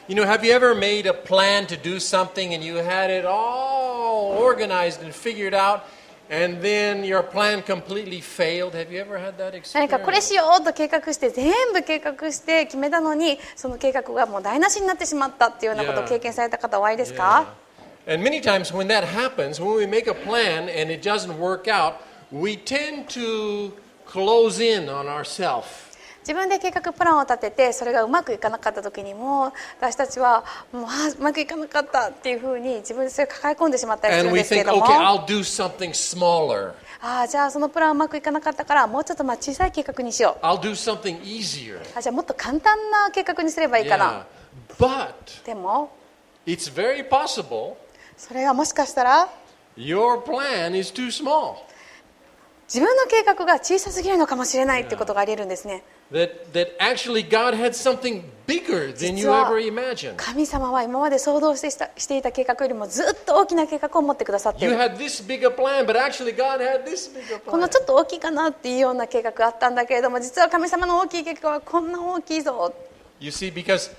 You know, have you ever made a plan to do something and you had it all organized and figured out, and then your plan completely failed? Have you ever had that experience? 何かこれしようと計画して全部計画して決めたのにその計画がもう台無しになってしまったっていうようなことを経験された方おありですか？ And many times when that happens, when we make a plan and it doesn't work out, we tend to close in on ourselves. 自分で計画プランを立ててそれがうまくいかなかった時にも私たちはもううまくいかなかったっていうふうに自分でそれを抱え込んでしまったりする And ん we ですけれ think, ども、 okay, I'll do something smaller. じゃあそのプランうまくいかなかったからもうちょっと小さい計画にしよう。 I'll do something easier. じゃあもっと簡単な計画にすればいいかな。 But でも it's very possible それがもしかしたら your plan is too small. 自分の計画が小さすぎるのかもしれないっていうことがあり得るんですね。 That actually God had something bigger than 実 you は ever imagined. 神様は今まで想像していた計画よりもずっと大きな計画を持ってくださってい You る。 had this bigger plan, but actually God had this bigger この plan. ちょっと大きいかなっていうような計画があったんだけれども実は神様の大きい計画はこんな大きいぞ。 You see, because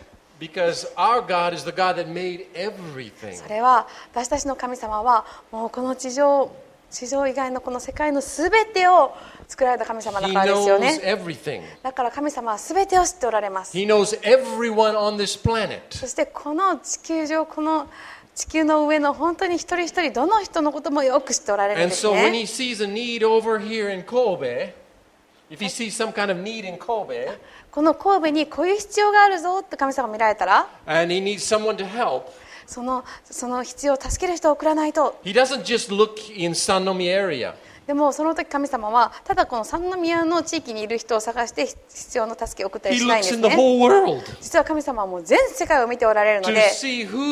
our God is the God that made everything. それは私たちの神様はもうこの地上以外のこの世界のすべてを作られた神様だ He からですよ knows ね。 everything. だから神様はすべてを知っておられます。 He knows everyone on this planet. そしてこの地球上この地球の上の本当に一人一人どの人のこともよく知っておられるん And です so when ね。 he sees a need over here in Kobe, if he sees some kind of need in Kobe, この神戸にこういう必要があるぞって神様が見られたら and he needs someone to help, その必要を助ける人を送らないと。 he doesn't just look in Sannomiya area. でもその時神様はただこの三宮の地域にいる人を探して必要の助けを送ったり He しないん looks です in the ね。 whole world 実は神様はもう全世界を見ておられるの to で see who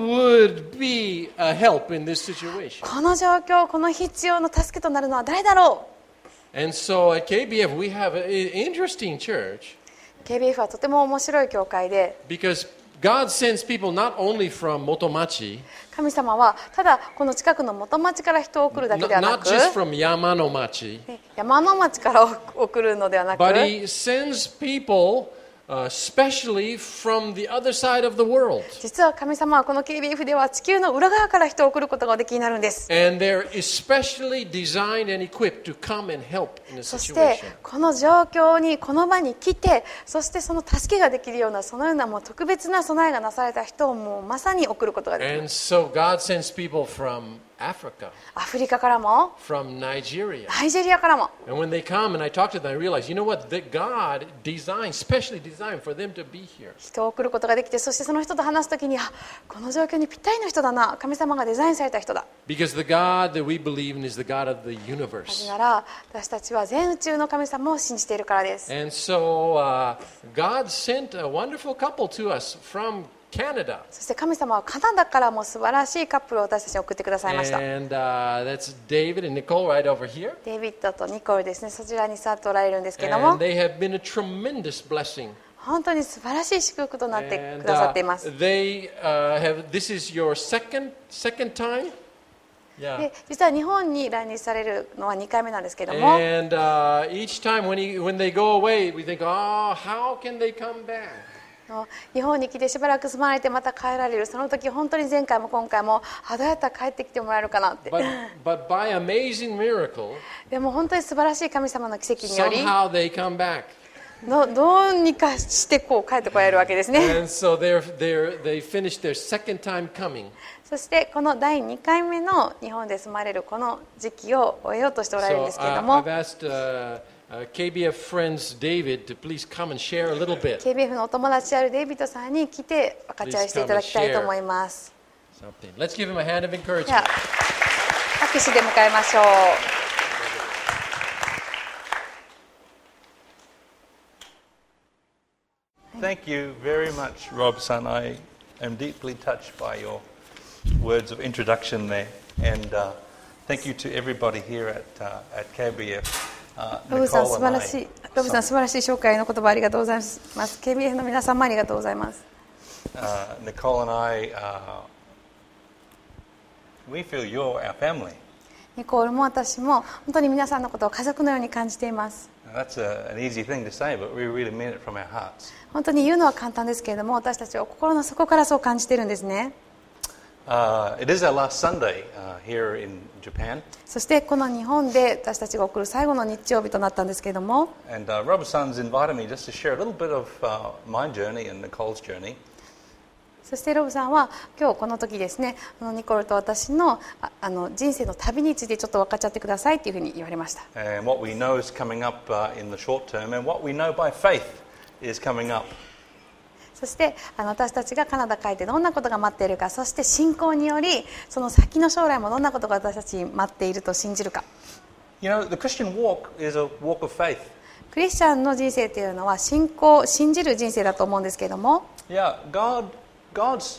would be a help in this situation. この状況この必要の助けとなるのは誰だろ And so at KBF we have an interesting church う。 KBF はとても面白い教会で because God sends people not only from Motomachi, 神様はただこの近くの元町から人を送るだけではな not く just from Yamanomachi, 山の町から送るのではなく but He sends people especially from the other side of the world. 実は神様はこの KBF では地球の裏側から人を送ることがおできになるんです。 And they're especially designed and equipped to come and help in a そして situation. この状況にこの場に来てそしてその助けができるようなそのようなもう特別な備えがなされた人をもうまさに送ることができま And す。 so God sends people from Africa, アフリカからも from Nigeria. ナイジェリアからも And when they come and I talk to them, I realize, you know what? That God designed, specially designed for them to be here. 人を送ることができてそしてその人と話すときにこの状況にぴったりの人だな神様がデザインされた人だ Because the God that we believe in is the God of the なぜ universe. なら私たちは全宇宙の神様を信じているからです。 And so God sent a wonderful couple to us from Canada. そして神様はカナダからも素晴らしいカップルを私たちに送ってくださいました。 And that's David and Nicole right over here. デイビッドとニコルですね、そちらに座っておられるんですけども And they have been a tremendous blessing. 本当に素晴らしい祝福となって And くださっています。 this is your second time? Yeah. で実は日本に来日されるのは2回目なんですけども And each time when they go away, we think, oh, how can they come back? 日本に来てしばらく住まれてまた帰られるその時本当に前回も今回もどうやったら帰ってきてもらえるかなって But by amazing miracle, でも本当に素晴らしい神様の奇跡により somehow they come back. どうにかしてこう帰ってこられるわけですね And so they finished their second time coming. そしてこの第2回目の日本で住まれるこの時期を終えようとしておられるん So ですけれども I've asked KBF friends David to please come and share a little bit. KBF のお友達であるデイビッドさんに来て分かち合いしていただきたいと思います。 Something. Let's give him a hand of じゃ encouragement. あ拍手で迎えましょう。 Thank you very much, Rob-san. I am deeply touched by your words of introduction there. And thank you to everybody here at KBF. ロブさん素 Nicole 晴 and ら I. しいロブさん素晴らしい紹介の言葉ありがとうございます。KBF の皆様ありがとうございます。 Nicole and I, we feel you're our family. ニコールも私も本当に皆さんのことを家族のように感じています。 That's an easy thing to say, but we really mean it from our hearts. 本当に言うのは簡単ですけれども、私たちは心の底からそう感じているんですね。 It is our last Sunday here in Japan. そしてこの日本で私たちが送る最後の日曜日となったんですけれども、 And Robertson's invited me just to share a little bit of my journey and Nicole's journey. そしてロブさんは今日この時ですね、ニコルと私の人生の旅についてちょっと分かっちゃってくださいというふうに言われました。 And what we know is coming up in the short term, and what we know by faith is coming up. そして私たちがカナダ帰ってどんなことが待っているか、そして信仰によりその先の将来もどんなことが私たちに待っていると信じるか。 You know, the Christian walk is a walk of faith. クリスチャンの人生というのは信仰、信じる人生だと思うんですけれども、 Yeah, God's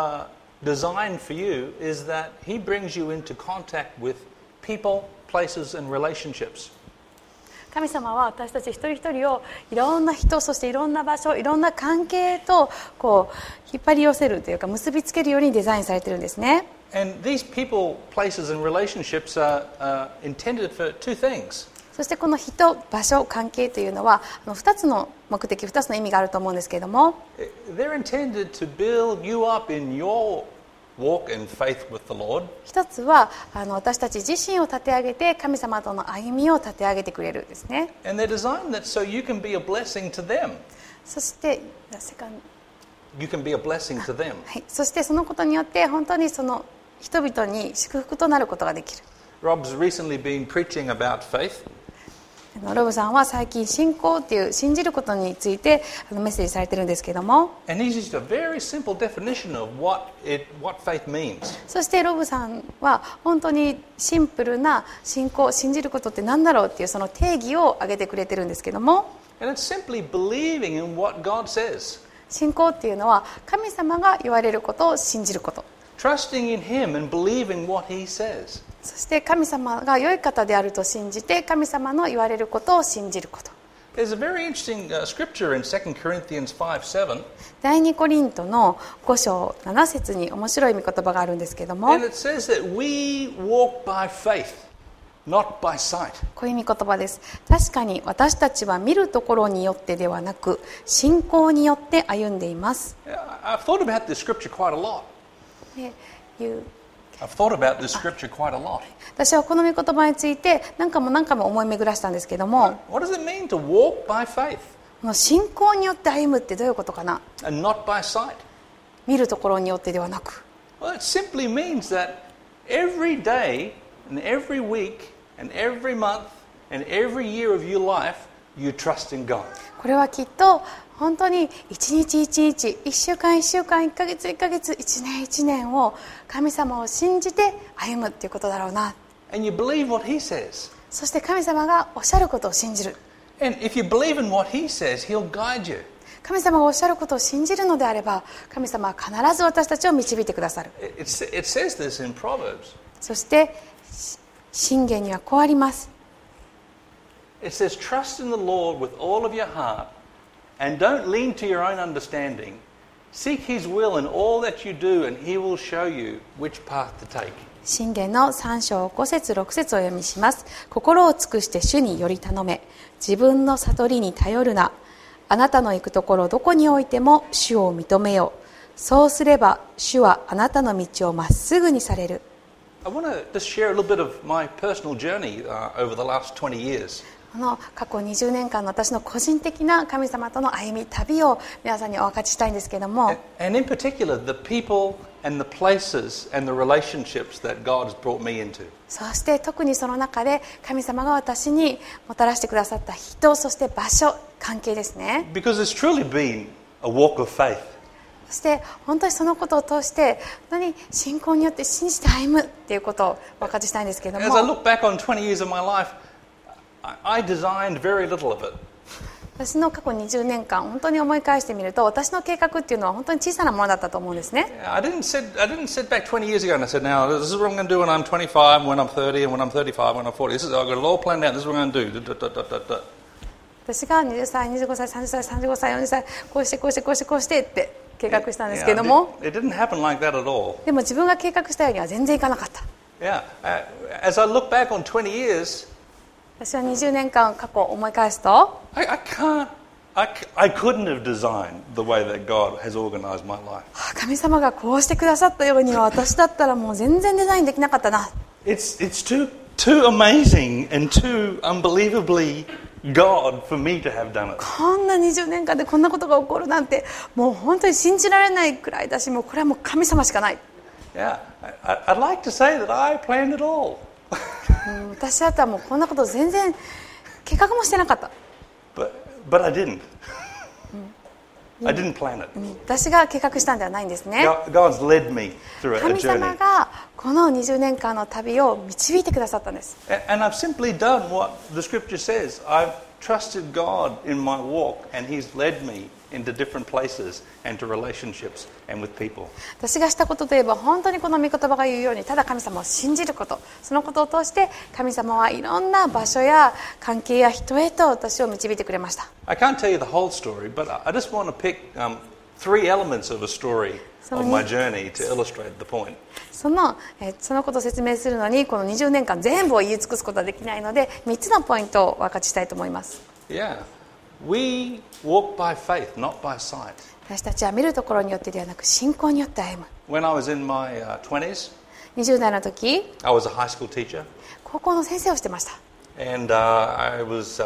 design for you is that He brings you into contact with people, places, and relationships. 神様は私たち一人一人をいろんな人、そしていろんな場所、いろんな関係とこう引っ張り寄せるというか結びつけるようにデザインされているんですね。 And these people, places, and relationships are intended for two things. そしてこの人、場所、関係というのは2つの目的、2つの意味があると思うんですけれども、 They're intended to build you up in your walk and faith with the Lord. 一つは私たち自身を立て上げて神様との歩みを立て上げてくれるですね。 And they're designed that so you can be a blessing to them. そしてセカンド You can be a blessing to them. はい、そしてそのことによって本当にその人々に祝福となることができる。 Rob's recently been preaching about faith. ロブさんは最近信仰っていう信じることについてメッセージされてるんですけども、 And he's used a very simple definition of what faith means. そしてロブさんは本当にシンプルな信仰、信じることって何だろうっていうその定義を挙げてくれてるんですけども、 And it's simply believing in what God says. 信仰っていうのは神様が言われることを信じること、 Trusting in Him and believing what He says. そして神様が良い方であると信じて神様の言われることを信じること。 There's a very interesting scripture in 2 Corinthians 5:7. 第2コリントの5章7節に面白い御言葉があるんですけども、 And it says that we walk by faith, not by sight. こういう御言葉です。確かに私たちは見るところによってではなく信仰によって歩んでいます。 I've thought about this scripture quite a lot. で I've thought about this scripture quite a lot. 私はこの御言葉について何回も思い巡らしたんですけども、 What does it mean to walk by faith この信仰によって歩むってどういうことかな。 and not by sight? 見るところによってではなく、 Well, it simply means that every day and every week and every month and every year of your life, you trust in God. これはきっと本当に一日一日、一週間一週間、一ヶ月一ヶ月、一年一年を神様を信じて歩むっていうことだろうな。 And you believe what He says. そして神様がおっしゃることを信じる。 And if you believe in what He says, He'll guide you. 神様がおっしゃることを信じるのであれば、神様は必ず私たちを導いてくださる。 It says this in Proverbs. そして箴言にはこうあります。 It says, trust in the Lord with all of your heart and don't lean to your own understanding. Seek His will in all that you do and He will show you which path to take. 箴言の3章5節6節をお読みします。心を尽くして主により頼め。自分の悟りに頼るな。あなたの行くところどこにおいても主を認めよう。そうすれば主はあなたの道をまっすぐにされる。 I want to just share a little bit of my personal journey over the last 20 years. この過去20年間の私の個人的な神様との歩み、旅を皆さんにお分かちしたいんですけれども、 And in particular, the people and the places and the relationships that God has brought me into. そして特にその中で神様が私にもたらしてくださった人、そして場所、関係ですね。 Because it's truly been a walk of faith. そして本当にそのことを通して本当に信仰によって信じて歩むっていうことをお分かちしたいんですけれど As I も、 look back on 20 years of my life, I designed very little of it. 私の過去20年間本当に思い返してみると、私の計画っていうのは本当に小さなものだったと思うんですね。 I didn't sit back 20 years ago and I said, now this is what I'm going to do when I'm 25, when I'm 30, and when I'm 35, when I'm 40. I've got it all planned out. This is what I'm going to do. 私が20歳、25歳、30歳、35歳、40歳、こうしてこうしてこうしてこうしてって計画したんですけども、 It didn't happen like that at all. でも自分が計画したようには全然いかなかった。 Yeah. As I look back on 20 years, 私は20年間過去を思い返すと I couldn't have designed the way that God has organized my life. 神様がこうしてくださったようには私だったらもう全然デザインできなかったな。 It's too amazing and too unbelievably God for me to have done it. こんな20年間でこんなことが起こるなんてもう本当に信じられないくらいだし、もうこれはもう神様しかない。 Yeah. I'd like to say that I planned it all. 私だったらもうこんなこと全然計画もしてなかった。 But I didn't. I didn't plan it. 私が計画したんではないんですね。 God's led me through a 神様 journey. がこの20年間の旅を導いてくださったんです。 And I've simply done what the scripture says. I've trusted God in my walk, and He's led me into different places and to relationships and with people. 私がしたことといえば本当にこの御言葉が言うようにただ神様を信じること、そのことを通して神様はいろんな場所や関係や人へと私を導いてくれました。 I can't tell you the whole story, but I just want to pick 3 elements of a story of my journey to illustrate the point. そのことを説明するのにこの20年間全部を言い尽くすことはできないので3つのポイントを分かちしたいと思います。 Yeah. We walk by faith, not by sight. 私たちは見るところによってではなく信仰によって歩む。 When I was in my 20s, 20代の時 I was a high school teacher, 高校の先生をしてました。 and I was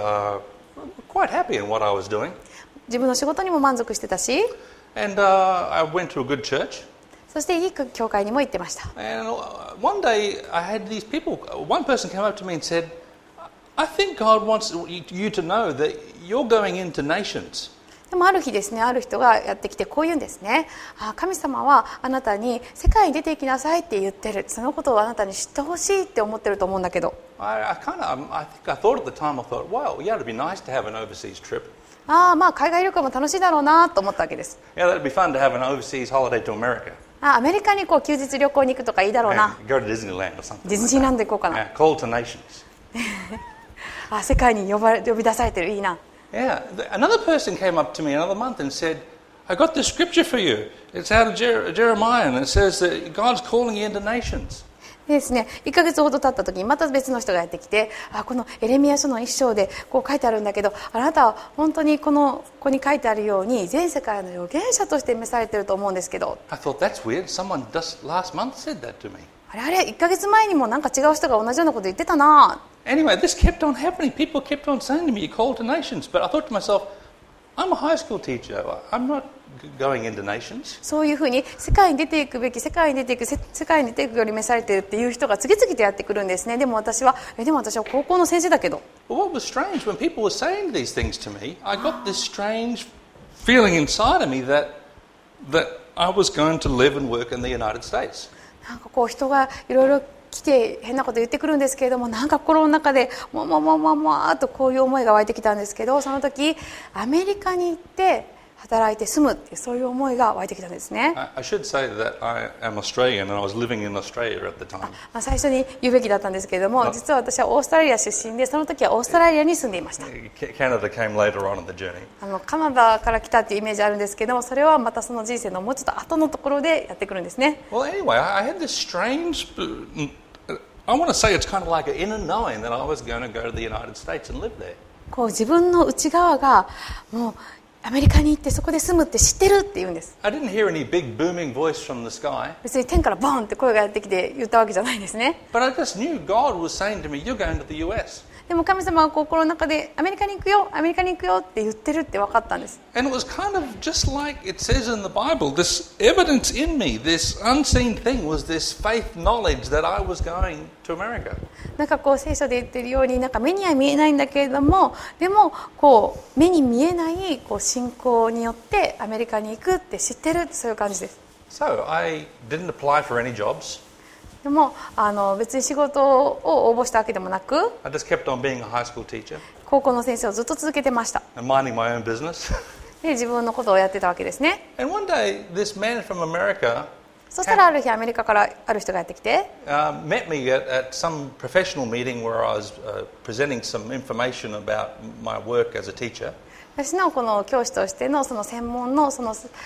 quite happy in what I was doing. 自分の仕事にも満足してたし、 And I went to a good church. そしていい教会にも行ってました。 And one day I had these people, one person came up to me and said, I think God wants you to know that you're going into nations. でもある日ですね、ある人がやってきてこう言うんですね。神様はあなたに世界に出て行きなさいって言ってる。そのことをあなたに知ってほしいって思ってると思うんだけど。 I think I thought at the time, I thought, wow, yeah, it'd be nice to have an overseas trip. まあ海外旅行も楽しいだろうなと思ったわけです。 Yeah, that'd be fun to have an overseas holiday to America. アメリカにこう休日旅行に行くとかいいだろうな。 Go to Disneyland or something. ディズニーランド行こうかな。 Yeah, call to nations. 世界に呼び出されてる、いいな。 Yeah, another person came up to me another month and said, I got this scripture for you. It's out of Jeremiah, and it says that God's calling you into nations. でですね、1ヶ月ほど経った時にまた別の人がやってきて、このエレミヤ書の1章でこう書いてあるんだけど、あなたは本当にここに書いてあるように全世界の預言者として召されていると思うんですけど。 I thought, that's weird. Someone just last month said that to me. あれ1ヶ月前にもなんか違う人が同じようなこと言ってたな。 Anyway, this kept on happening. People kept on saying to me, you're called to nations. But I thought to myself, I'm a high school teacher. I'm not going into nations. そういうふうに世界に出ていくべき、世界に出ていくより召されているっていう人が次々とやってくるんですね。でも私は高校の先生だけど。 But what was strange, when people were saying these things to me, I got this strange feeling inside of me that I was going to live and work in the United States. なんかこう人がいろいろ来て変なこと言ってくるんですけれども、なんか心の中でもわーっとこういう思いが湧いてきたんですけど、その時アメリカに行って働いて住むっていうそういう思いが湧いてきたんですね。 I should say that I am Australian and I was living in Australia at the time. 最初に言うべきだったんですけれども、実は私はオーストラリア出身で、その時はオーストラリアに住んでいました。 Canada came later on in the journey. カナダから来たっていうイメージあるんですけども、それはまたその人生のもうちょっと後のところでやってくるんですね。 Well, anyway, I had this strange, I want to say it's kind of like an inner knowing that I was going to go to the United States and live there. こう自分の内側がもうアメリカに行ってそこで住むって知ってるって言うんです。 I didn't hear any big booming voice from the sky. 別に天からボンって声がやってきて言ったわけじゃないんですね。 But I just knew God was saying to me, you're going to the US. でも神様は心の中でアメリカに行くよって言ってるって分かったんです。 And it was kind of just like it says in the Bible, this evidence in me, this unseen thing was this faith knowledge that I was going to America. なんかこう聖書で言ってるように、なんか目には見えないんだけれども、でもこう目に見えないこう信仰によってアメリカに行くって知ってるって、そういう感じです。 So I didn't apply for any jobs. でも別に仕事を応募したわけでもなく、 I just kept on being a high school teacher 高校の先生をずっと続けてました。 and minding my own business. で自分のことをやってたわけですね。 And one day, this man from America そしたらある日アメリカからある人がやってきて、 met me at some professional meeting where I was presenting some information about my work as a teacher. 私のこの教師としてのその専門のその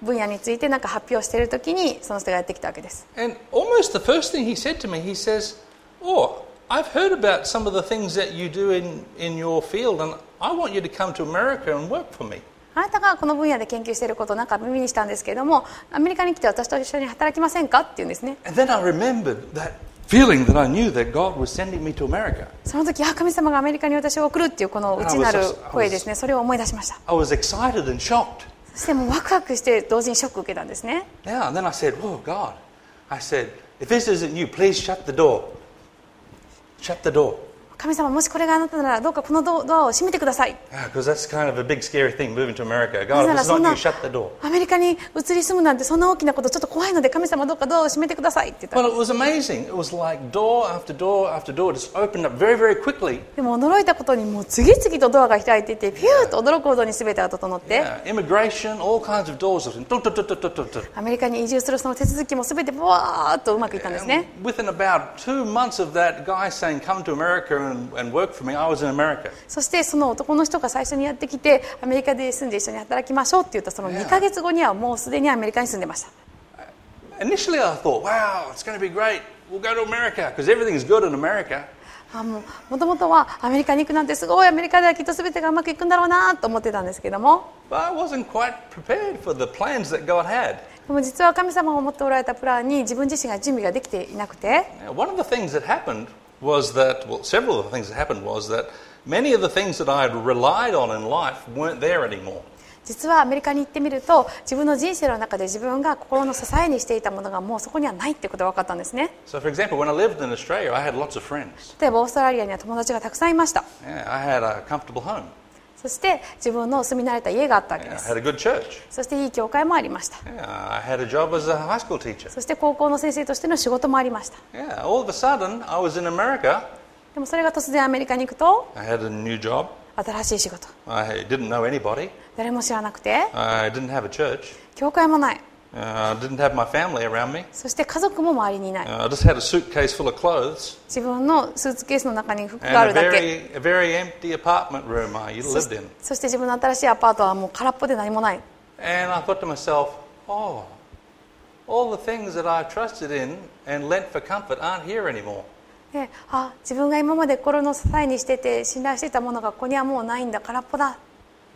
分野について何か発表している時にその人がやってきたわけです。 And almost the first thing he said to me, he says, "Oh, I've heard about some of the things that you do in your field, and I want you to come to America and work for me." あなたがこの分野で研究していることをなんか耳にしたんですけれども、アメリカに来て私と一緒に働きませんかって言うんですね。 And then I remembered that feeling that I knew that God was sending me to America. その時、神様がアメリカに私を送るっていうこの内なる声ですね、それを思い出しました。 I was excited and shocked. そしてもうワクワクして同時にショックを受けたんですね。 Yeah, and then I said, "Oh God," I said, "if this isn't you, please shut the door. Shut the door." 神様、もしこれがあなたならどうかこのドアを閉めてください。 Because that's kind of a big scary thing, moving to America. God, if it's not you, shut the door. アメリカに移り住むなんてそんな大きなことちょっと怖いので、神様どうかドアを閉めてくださいって言った。 Well, it was amazing. It was like door after door after door just opened up very, very quickly. でも驚いたことにもう次々とドアが開いていて、ピューッと驚くほどに全てが整って、 Immigration, all kinds of doors opened. アメリカに移住するその手続きも全てブワーッとうまくいったんですね。 Within about 2 months of that guy saying, "Come to America and work for me," I was in America. そしてその男の人が最初にやってきて、アメリカで住んで一緒に働きましょうって言ったその2ヶ月後にはもうすでにアメリカに住んでました。 Initially, I thought, "Wow, it's going to be great. We'll go to America because everything's good in America." もともとはアメリカに行くなんてすごい、アメリカではきっと全てがうまくいくんだろうなと思ってたんですけども、 But I wasn't quite prepared for the plans that God had. でも実は神様が持っておられたプランに自分自身が準備ができていなくて、 One of the things that happened was that, well, several of the things that happened was that many of the things that I had relied on in life weren't there anymore. 実はアメリカに行ってみると、自分の人生の中で自分が心の支えにしていたものがもうそこにはないってことが分かったんですね。 So, for example, when I lived in Australia, I had lots of friends. 例えばオーストラリアには友達がたくさんいました。 Yeah, I had a comfortable home. そして自分の住み慣れた家があったわけ Yeah, で I す。 had a good church. そしていい教会もありました。 Yeah, I had a job as a high school teacher. そして高校の先生としての仕事もありました。 Yeah, all of a sudden, I was in America. でもそれが突然アメリカに行くと、 I had a new job. 新しい仕事、 I didn't know anybody. 誰も知らなくて、 I didn't have a church. 教会もない、 I didn't have my family around me. そして家族も周りにいない。 I just had a suitcase full of clothes 自分のスーツケースの中に服が and あ a るだけ。 very empty apartment room I lived in. そして自分の新しいアパートはもう空っぽで何もない。 And I thought to myself, "Oh, all the things that I trusted in and lent for comfort aren't here anymore." で、自分が今まで心の支えにしてて信頼していたものがここにはもうないんだ、空っぽだ。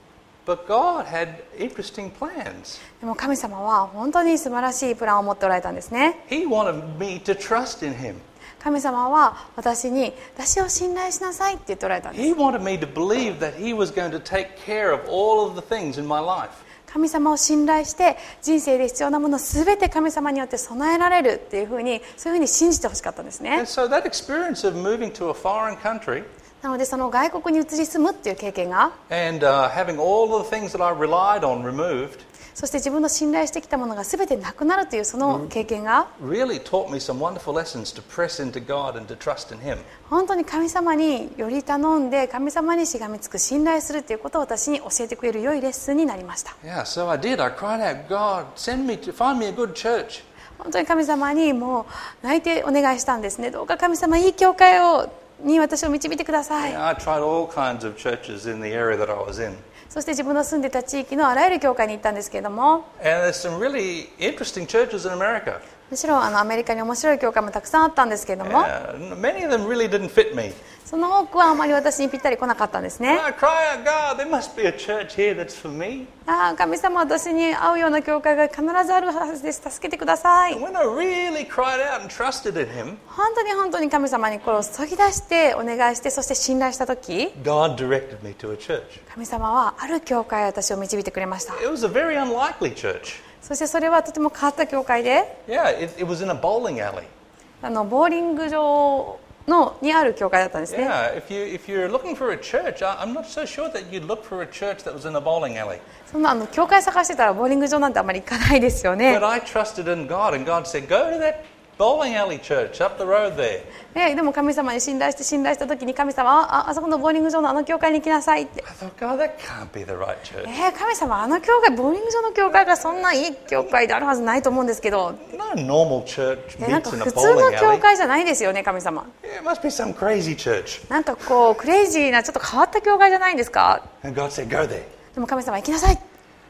But God had interesting plans. でも神様は本当に素晴らしいプランを持っておられたんですね。 He wanted me to trust in Him. 神様は私に、私を信頼しなさいって言っておられたんです。 He wanted me to believe that He was going to take care of all of the things in my life. 神様を信頼して人生で必要なものすべて神様によって備えられるっていうふうに、そういうふうに信じてほしかったんですね。 And so that experience of moving to a foreign country なのでその外国に移り住むっていう経験が、 and having all of the things that I relied on removed そして自分の信頼してきたものがすべてなくなるというその経験が、 really taught me some wonderful lessons to press into God and to trust in Him. 本当に神様により頼んで神様にしがみつく、信頼するということを私に教えてくれる良いレッスンになりました。 Yeah, so I did. I cried out, "God, find me a good church." 本当に神様にもう泣いてお願いしたんですね。どうか神様、いい教会に私を導いてください。 Yeah, I tried all kinds of churches in the area that I was in. そして自分の住んでた地域のあらゆる教会に行ったんですけれども、 And there's some really interesting churches in America. むしろアメリカに面白い教会もたくさんあったんですけれども、 Many of them really didn't fit me. その多くはあまり私にぴったり来なかったんですね。 I cry out, "God, there must be a church here that's for me." 神様、私に合うような教会が必ずあるはずです。助けてください。 And when I really cried out and trusted in Him, 本当に神様に心を注ぎ出してお願いして、そして信頼したとき、 God directed me to a church. 神様はある教会へ私を導いてくれました。 It was a very unlikely church. そしてそれはとても変わった教会で、 Yeah, it was in a bowling alley. ボーリング場にある教会だったんですね。 Yeah, if you're looking for a church, I'm not so sure that you'd look for a church that was in a bowling alley. そんな教会探してたらボーリング場なんてあまり行かないですよね。 But I trusted in God, and God said, "Go to that bowling alley church up the road there." でも神様に信頼した時に神様は、あそこのボーリング場のあの教会に行きなさいって。 I thought, "God, that can't be the right church." 神様、あの教会、ボーリング場の教会がそんないい教会であるはずないと思うんですけど、 No normal church なんか meets in a 普通の bowling 教 alley. 会じゃないですよね、神様。 It must be some crazy church. なんかこうクレイジーなちょっと変わった教会じゃないんですか。 And God said, "Go there." でも神様、行きなさい。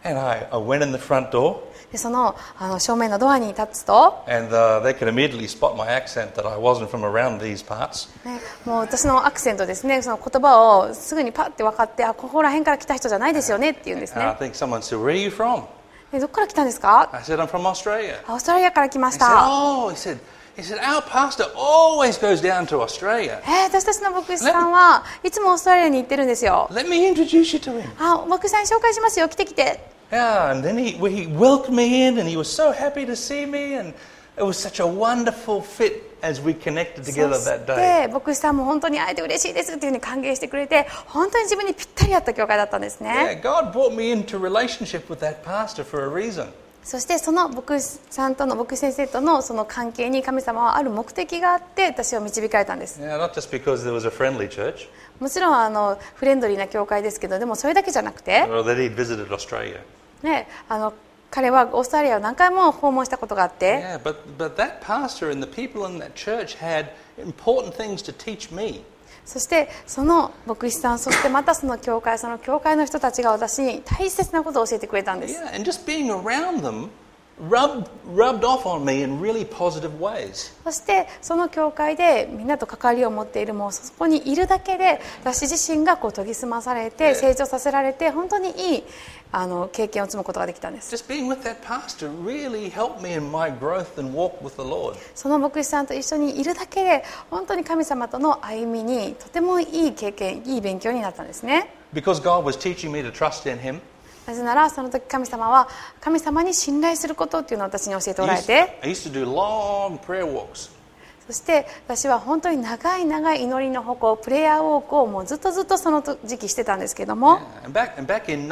And I went in the front door, でその正面のドアに立つと、 and they could immediately spot my accent that I wasn't from around these parts. ね、もう私のアクセントですね、その言葉をすぐにパッて分かって、ここら辺から来た人じゃないですよねって言うんです And I ね。 think someone said, "Where are you from?" でどこから来たんですか？ I said, "I'm from Australia." オーストラリアから来まし He said, た。 "Oh," he said, "Our pastor always goes down to Australia. 私たちの牧師さんはいつもオーストラリアに行ってるんですよ。 Let me introduce you to him." 牧師さんに紹介しますよ、来て来て。 Yeah, and then he welcomed me in, and he was so happy to see me, and it was such a wonderful fit as we connected そ together し that day. て牧師さんも本当に会えて嬉しいですっていうふうに歓迎してくれて、本当に自分にぴったり合った教会だったんですね。 Yeah, God brought me into relationship with that pastor for a reason. そしてその牧師先生とのその関係に神様はある目的があって私を導かれたんです。 Yeah, not just because there was a friendly church もちろんフレンドリーな教会ですけど、でもそれだけじゃなくて、 or that he'd visited Australia. ね、彼はオーストラリアを何回も訪問したことがあって、 Yeah, but that pastor and the people in that church had important things to teach me. そしてその牧師さん、そしてまたその教会の人たちが私に大切なことを教えてくれたんです。 Yeah, and just being around them rubbed off on me in really positive ways. そしてその教会でみんなと関わりを持っている、もうそこにいるだけで私自身が研ぎ澄まされて成長させられて、本当にいい経験を積むことができたんです。 Just being with that pastor really helped me in my growth and walk with the Lord. その牧師さんと一緒にいるだけで本当に神様との歩みにとてもいい経験、いい勉強になったんですね。 Because God was teaching me to trust in Him. なぜならその時神様は神様に信頼することっていうのを私に教えておられて、 I used to do long prayer walks. そして私は本当に長い長い祈りの歩行、プレイヤーウォークをもうずっとその時期してたんですけども、 And back in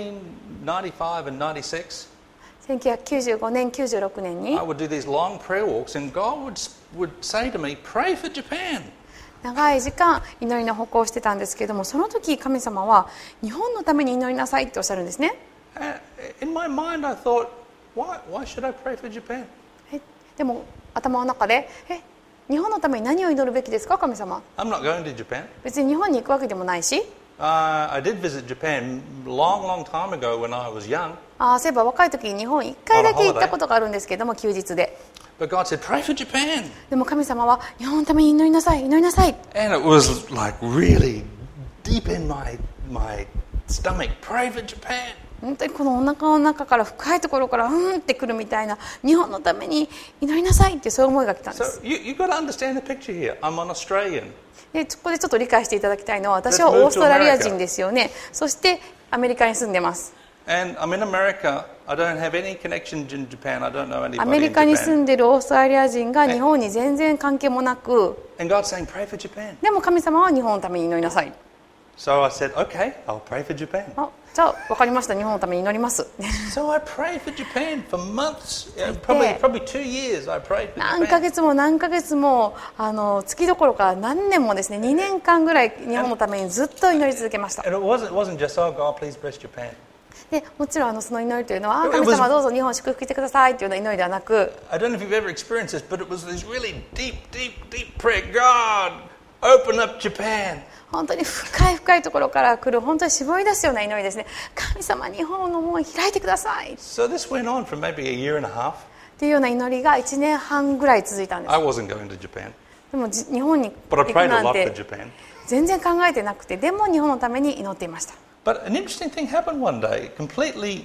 1995 and 96, 1995年96年に I would do these long prayer walks, and God would say to me, "Pray for Japan." 長い時間祈りの歩行をしてたんですけども、その時神様は日本のために祈りなさいっておっしゃるんですね。 In my mind, I thought, why should I pray for Japan? でも頭の中で日本のために何を祈るべきですか神様。 I'm not going to Japan. 別に日本に行くわけでもないし、 I did visit Japan long time ago when I was young. そういえば若い時に日本1回だけ行ったことがあるんですけども、休日で。 But God said, "Pray for Japan." でも神様は日本のために祈りなさい、祈りなさい。 And it was like really deep in my stomach. Pray for Japan. 本当にこのお腹の中から深いところからってくるみたいな、日本のために祈りなさいってそういう思いが来たんで So す。 you've got to understand the picture here. I'm an Australian. でそこでちょっと理解していただきたいのは、私はオーストラリア人ですよね。そしてアメリカに住んでます。 And I'm in America. I don't have any connections in Japan. I don't know ア anybody メ in リカに住 Japan. んでるオーストラリア人が日本に全然関係もなく、 And God's saying, "Pray for Japan." でも神様は日本のために祈りなさい。 So I said, "Okay, I'll pray for Japan." じゃあ分かりました、日本のために祈ります。 So I prayed for Japan for months. Okay. Probably 2 years I prayed for 何ヶ Japan. 月も月どころか何年もですね、2年間ぐらい日本のためにずっと祈り続けました。 And it wasn't just, "Oh God, please bless Japan." でもちろんその祈りというのは It was- 神様どうぞ日本を祝福してくださいというような祈りではなく、 I don't know if you've ever experienced this, but it was this really deep prayer. God, open up Japan. 本当に深いところから来る本当に絞り出すような祈りですね。神様、日本の門を開いてください So this went on for maybe a year and a half. っていうような祈りが1年半ぐらい続いたんです。 I wasn't going to Japan, でも日本に but I 行く prayed a なん lot for て Japan. 全然考えてなくて、でも日本のために祈っていました。 But an interesting thing happened one day, completely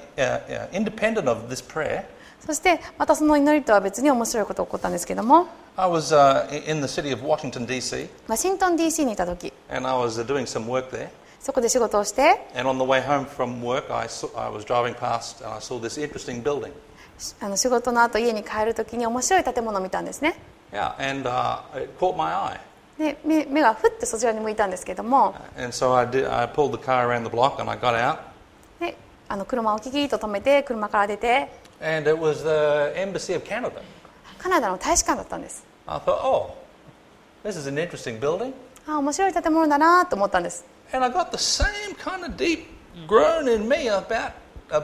independent of this prayer. そしてまたその祈りとは別に面白いことが起こったんですけども、 I was in the city of Washington, D.C., ワシントン DC にいた時、 and I was doing some work there. そこで仕事をして、 And on the way home from work, I was driving past and I saw this interesting building. 仕事の後家に帰る時に面白い建物を見たんですね。 Yeah, and it caught my eye. で目がふってそちらに向いたんですけども、 And so I pulled the car around the block and I got out. で車をキキッと止めて車から出て、 And it was the Embassy of Canada. カナダの大使館だったんです。 I thought, oh, this is an interesting building. 面白い建物だなと思ったんです。 And I got the same kind of deep groan in me about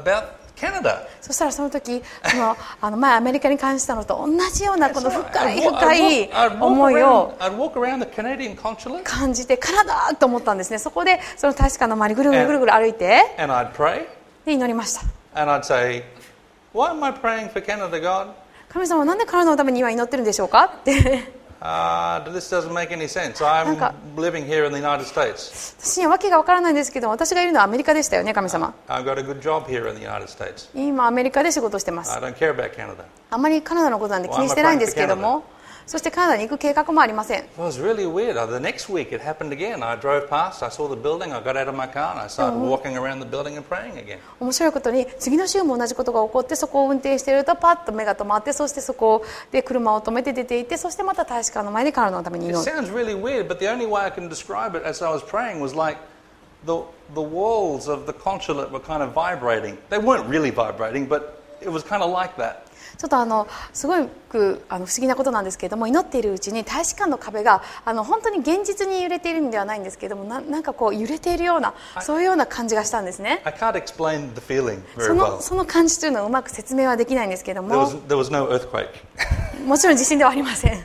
Canada. そしたらその時前アメリカに関したのと同じようなこの So 深い I'd 思いを walk around the Canadian consulate 感じて、カナダと思ったんですね。そこでその大使館の周りぐるぐる歩いて、 and I'd pray. で祈りました。 And I'd say, why am I praying for Canada, God? 神様はなんでカナダのために今祈ってるんでしょうかって。 This doesn't make any sense. I'm living here in the United States. 私には訳がわからないんですけど、私がいるのはアメリカでしたよね、神様。 I've got a good job here in the United States. 今アメリカで仕事してます。 I don't care about Canada. あまりカナダのことなんで気にしてないんですけども、そしてカナダに行く計画もありません。 It was really weird. The next week it happened again. I drove past, I saw the building, I got out of my car and I started walking around the building and praying again. 面白いことに次の週も同じことが起こって、そこを運転しているとパッと目が止まって、そしてそこで車を止めて出て行って、そしてまた大使館の前でカナダのために It 祈る。 sounds really weird, but the only way I can describe it as I was praying was like the walls of the consulate were kind of vibrating. They weren't really vibrating, but it was kind of like that. ちょっとすごく不思議なことなんですけれども、祈っているうちに大使館の壁が本当に現実に揺れているんではないんですけれども、なんかこう揺れているような、そういうような感じがしたんですね。 I can't explain the feeling very well. その感じというのはうまく説明はできないんですけれども、 There was no earthquake. もちろん地震ではありません。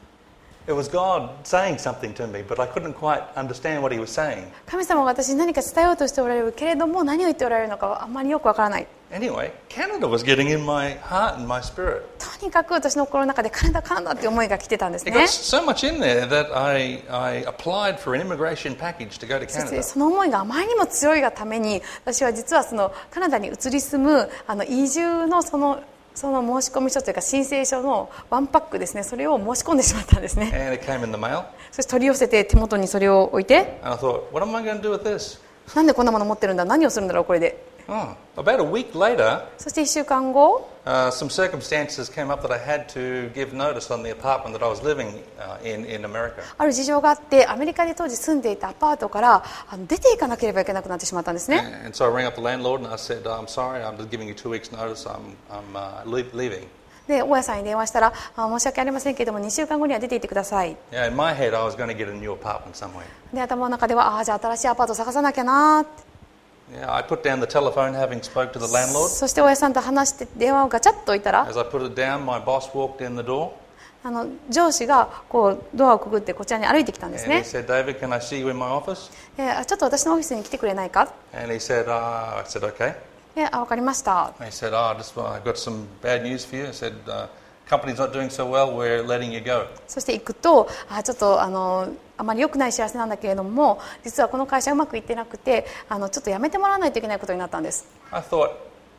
It was God saying something to me, but I couldn't quite understand what He was saying. 神様が私に何か伝えようとしておられるけれども、何を言っておられるのかはあんまりよくわからない。 Anyway, Canada was getting in my heart and my spirit. とにかく私の心の中でカナダカナダって思いが来てたんです It got ね。 so much in there that I applied for an immigration package to go to そして Canada. その思いがあまりにも強いがために、私は実はそのカナダに移り住む移住のその申し込み書というか申請書のワンパックですね、それを申し込んでしまったんですね。 And it came in the mail. そして取り寄せて手元にそれを置いて、 And I thought, what am I going to do with this? なんでこんなもの持ってるんだ、何をするんだろうこれで。 About a week later, そして1週間後、 some circumstances came up that I had to give notice on the apartment that I was living in America. ある事情があってアメリカで当時住んでいたアパートから出ていかなければいけなくなってしまったんですね。 And so I rang up the landlord and I said, I'm sorry, I'm just giving you 2 weeks notice, I'm leaving. で大家さんに電話したら、申し訳ありませんけれども2週間後には出て行ってください。 In my head, I was going to get a new apartment somewhere. で頭の中では、じゃあ新しいアパートを探さなきゃなって。 I put down the telephone, having spoke to the landlord. そして大家さんと話して電話をガチャッと置いたら、 As I put it down, my boss walked in the door 上司がこうドアをくぐってこちらに歩いてきたんです and he ね。 said, David, can I see you in my office? ちょっと私のオフィスに来てくれないか。 And he said, I said, okay. 分かりました。 He said, I've got some bad news for you. I said, company's not doing so well, we're letting you go. そして行くと、ちょっとあまり良くない知らせなんだけれども、実はこの会社うまくいってなくて、ちょっと辞めてもらわないといけないことになったんです。 I thought,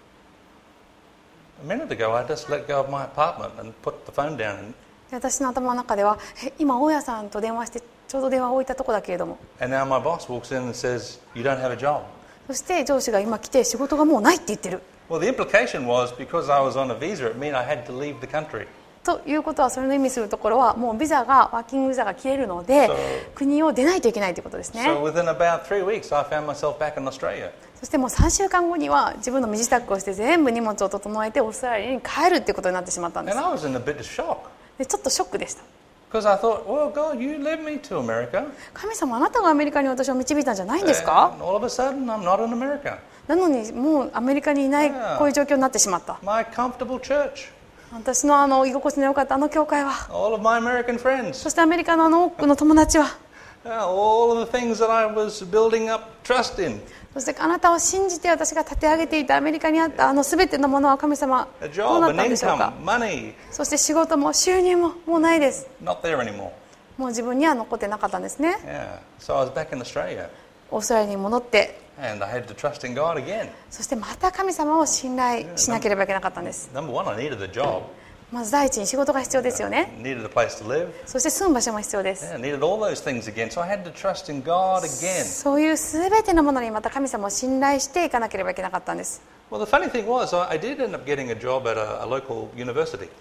a minute ago, I just let go of my apartment and put the phone down. で私の頭の中では、今大家さんと電話してちょうど電話を置いたとこだけれども、 And now my boss walks in and says, you don't have a job. そして上司が今来て仕事がもうないって言ってる。 Well, the implication was because I was on a visa, it meant I had to leave the country. ということは、それの意味するところはもうワーキングビザが切れるので、国を出ないといけないということですね。 So within about 3 weeks, I found myself back in Australia. そしてもう3週間後には自分の身支度をして全部荷物を整えてオーストラリアに帰るっていうことになってしまったんです。 And I was in a bit of shock でちょっとショックでした。 because I thought, well, God, you led me to America. 神様、あなたがアメリカに私を導いたんじゃないんですか。 And all of a sudden, I'm not in America. なのにもうアメリカにいないこういう状況になってしまった。 My comfortable church, 私の居心地の良かった教会は、 all of my American friends, そしてアメリカの多くの友達は、 all of the things that I was building up trust in. そしてあなたを信じて私が立て上げていたアメリカにあった全てのものは神様 A どう job, なっ an たんでしょうか。 income, money, そして仕事も収入ももうないです。 not there anymore. もう自分には残ってなかったんですね。 Yeah. So I was back in Australia オーストラリアに戻って、 and I had to trust in God again. そしてまた神様を信頼しなければいけなかったんです。 Number one, I needed a job, まず第一に仕事が必要ですよね。 needed a place to live, そして住む場所も必要です。 yeah, needed all those things again. So I had to trust in God again. そういうすべてのものにまた神様を信頼していかなければいけなかったんです。 Well, the funny thing was, I did end up getting a job at a local university.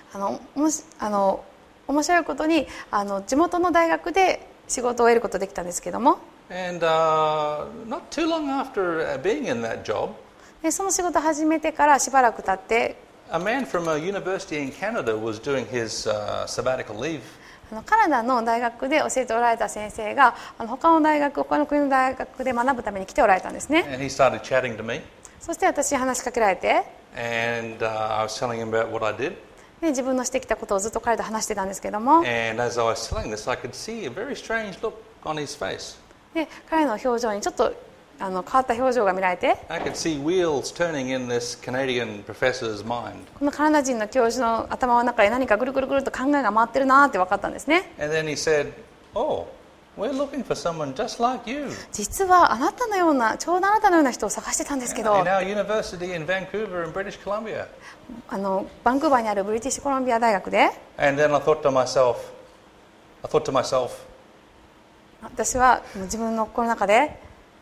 面白いことに地元の大学で仕事を得ることができたんですけども、 And not too long after being in that job, でその仕事を始めてからしばらく経って、 a man from a university in Canada was doing his sabbatical leave. カナダの大学で教えておられた先生が他の国の大学で学ぶために来ておられたんですね。 And he started chatting to me. そして私に話しかけられて、 And I was telling him about what I did. で自分のしてきたことをずっと彼と話してたんですけども、 And as I was telling this, I could see a very strange look on his face. で彼の表情にちょっと変わった表情が見られて、 I could see wheels turning in this Canadian professor's mind. このカナダ人の教授の頭の中で何かぐるぐるぐると考えが回ってるなって分かったんですね。 And then he said, "Oh, we're looking for someone just like you 実はあなたのような、ちょうどあなたのような人を探してたんですけど、 in our university in Vancouver in British Columbia." バンクーバーにあるブリティッシュコロンビア大学で、 And then I thought to myself, 私は自分の心の中で、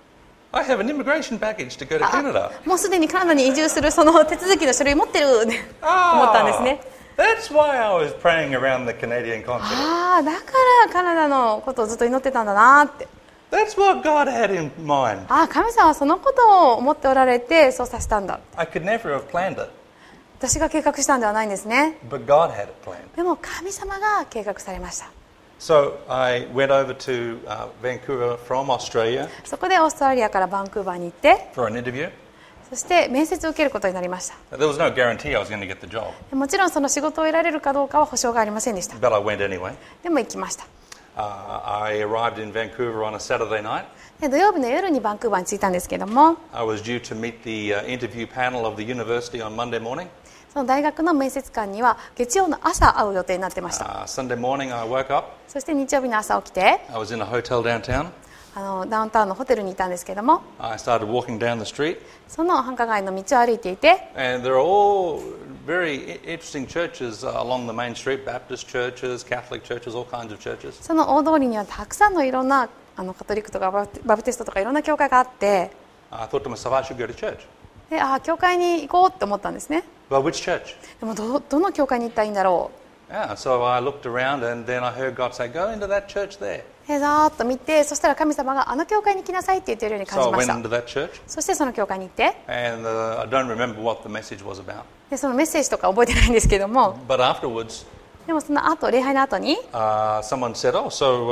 I have an immigration package to go to Canada. もうすでにカナダに移住するその手続きの書類持ってるって思ったんですね。 That's why I was praying around the Canadian continent. ああ、だからカナダのことをずっと祈ってたんだなって。 That's what God had in mind. ああ、神様はそのことを思っておられてそうさせたんだ。 I could never have planned it, 私が計画したんではないんですね。 but God had it planned. でも神様が計画されました。 So I went over to Vancouver from Australia そこでオーストラリアからバンクーバーに行って、 for an interview. そして面接を受けることになりました。 There was no guarantee I was going to get the job, もちろんその仕事を得られるかどうかは保証がありませんでした。 but I went anyway. でも行きました。 I arrived in Vancouver on a Saturday night. で土曜日の夜にバンクーバーに着いたんですけども、 I was due to meet the interview panel of the university on Monday morning. その大学の面接官には月曜の朝会う予定になってました。 Sunday morning I woke up. そして日曜日の朝起きて、 I was in a hotel downtown. ダウンタウンのホテルにいたんですけども、 I started walking down the street. その繁華街の道を歩いていて、 And there are all very interesting churches along the main street, Baptist churches, Catholic churches, all kinds of churches. その大通りにはたくさんのいろんなカトリックとかバプテストとかいろんな教会があって、 I thought to myself, I should go to church. で教会に行こうって思ったんですね。 But which church? でもどの教会に行ったらいいんだろ Yeah, so I looked around and then I heard God say, go into that church there. う。でざーっと見て、そしたら神様があの教会に行きなさいって言っているように感 So じ I まし went た。 into that church そしてその教会に行って、 and I don't remember what the message was about. でそのメッセージとか覚えてないんですけども、 But afterwards, でもその後礼拝の後に、 someone said, oh,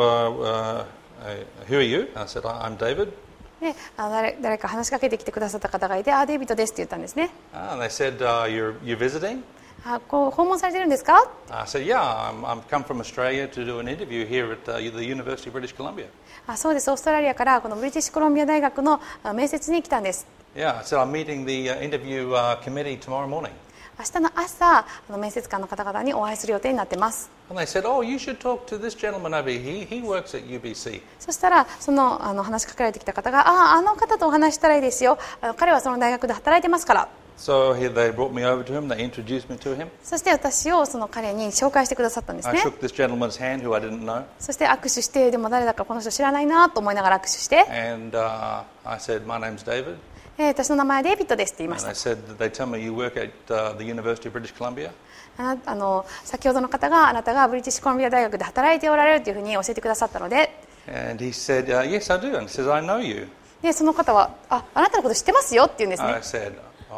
so who are you? I said, I'm David. で誰か話しかけてきてくださった方がいて、デイビッドですって言ったんですね。 And they said, you're visiting? こう訪問されてるんですか？ I said, yeah, I've come from Australia to do an interview here at the University of British Columbia. そうです、オーストラリアからこのブリティッシュコロンビア大学の面接に来たんです。 Yeah, I said, I'm meeting the interview committee tomorrow morning. 明日の朝面接官の方々にお会いする予定になってます。 And they said, oh, you should talk to this gentleman over here. He works at UBC. そしたらその話しかけられてきた方が、あの方とお話したらいいですよ、彼はその大学で働いてますから。 So they brought me over to him. They introduced me to him. そして私をその彼に紹介してくださったんです I ね。 shook this gentleman's hand who I didn't know. そして握手して、でも誰だかこの人知らないなと思いながら握手して、 And I said, my name's David. 私の名前はデイビッドですって言いまし And た。 I said, they tell me you work at the University of British Columbia. 先ほどの方があなたがブリティッシュコロンビア大学で働いておられるというふうに教えてくださったので、 And he said, yes, I do. And he says, I know you. でその方はあなたのこと知ってますよって言うんです I ね。 said,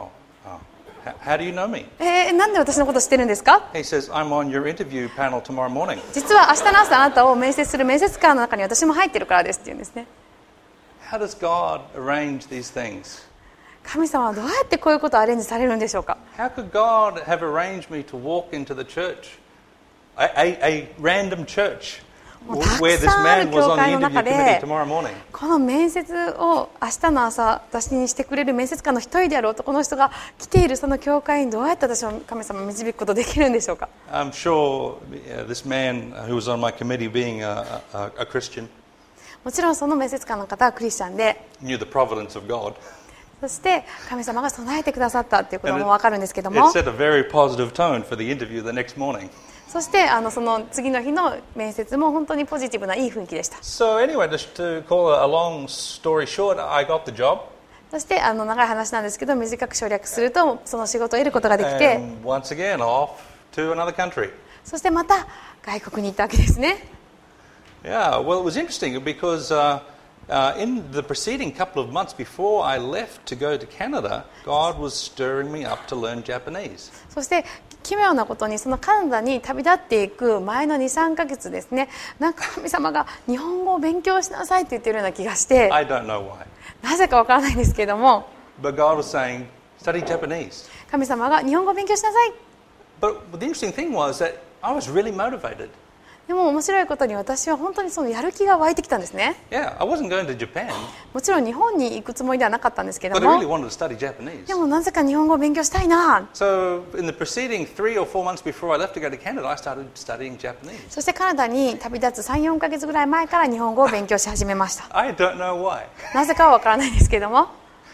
how do you know me? なんで私のこと知ってるんですか？ He says, I'm on your interview panel tomorrow morning. 実は明日の朝あなたを面接する面接官の中に私も入ってるからですって言うんですね。 How does God arrange these things? 神様はどうやってこういうことをアレンジされるんでしょうか？ How could God have arranged me to walk into the church, a random church, where this man was on the interview committee tomorrow morning? この面接を明日の朝私にしてくれる面接官の一人である男の人が来ているその教会にどうやって私を神様を導くことできるんでしょうか？ I'm sure this man who was on my committee, being a Christian, もちろんその面接官の方はクリスチャンで、 knew the providence of God. そして神様が備えてくださったっていうことも分かるんですけど It も、 set a very positive tone for the interview the next morning. そしてその次の日の面接も本当にポジティブないい雰囲気でした。 So anyway, just to call a long story short, I got the job. そして長い話なんですけど短く省略するとその仕事を得ることができて、 And once again, off to another country. そしてまた外国に行ったわけですね。 Yeah, well, it was interesting because in the preceding couple of months before I left to go to Canada, God was stirring me up to learn Japanese. そして奇妙なことにそのカナダに旅立っていく前の 2,3 ヶ月ですね、なんか神様が日本語を勉強しなさいって言ってるような気がして、 I don't know why. なぜかわからないんですけども、 But God was saying, study Japanese. 神様が日本語を勉強しなさい。 But the interesting thing was that I was really motivated. でも面白いことに私は本当にそのやる気が湧いてきたんですね。 Yeah, I wasn't going to Japan, もちろん日本に行くつもりではなかったんですけど but I really も、 wanted to study Japanese. でもなぜか日本語を勉強したいな。 So in the preceding 3 or 4 months before I left to go to Canada, I started studying Japanese. そしてカナダに旅立つ 3,4 ヶ月ぐらい前から日本語を勉強し始めました。 I don't know why. なぜかはわからないですけども。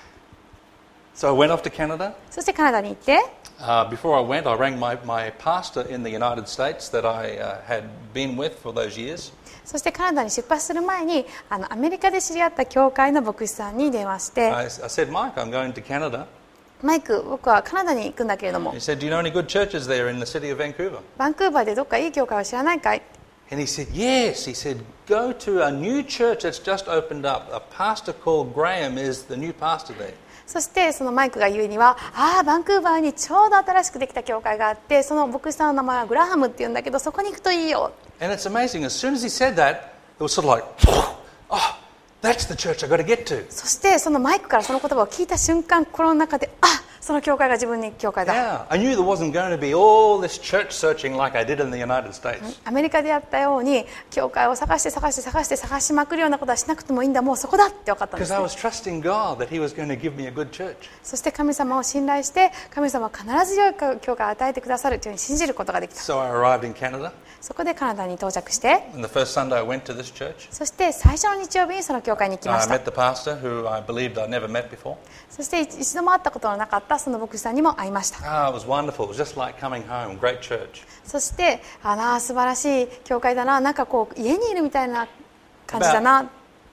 So I went off to Canada. そしてカナダに行って、 Before I went, I rang my pastor in the United States that I had been with for those years. そしてカナダに出発する前にアメリカで知り合った教会の牧師さんに電話して、 I said, Mike, I'm going to Canada. マイク、僕はカナダに行くんだけれども、 He said, do you know any good churches there in the city of Vancouver? バンクーバーでどっかいい教会を知らないかい？ And he said, yes. He said, go to a new church that's just opened up. A pastor called Graham is the new pastor there. そしてそのマイクが言うには、バンクーバーにちょうど新しくできた教会があって、その牧師さんの名前はグラハムっていうんだけど、そこに行くといいよ。 And it's amazing. As soon as he said that, it was sort of like, oh, that's the church I've got to get to. そしてそのマイクからその言葉を聞いた瞬間、心の中で、その教会が自分に教会だ。 Yeah, I knew there wasn't going to be all this church searching like I did in the United States. アメリカでやったように教会を探しまくるようなことはしなくてもいいんだ、もうそこだって分かったんで Because す、 I ね、 was trusting God that He was going to give me a good church. そして神様を信頼して、神様は必ず良い教会を与えてくださるというふうに信じることができた。 So I arrived in Canada, そこでカナダに到着して、 and the first Sunday I went to this church. そして最初の日曜日にその教会に行きま I した。 met the pastor who I believed I'd never met before. そして一度も会ったことのなかったその牧師さんにも会いました。 It was wonderful. It was just like coming home. Great church. そして素晴らしい教会だな、なんかこう家にいるみたいな感じだな。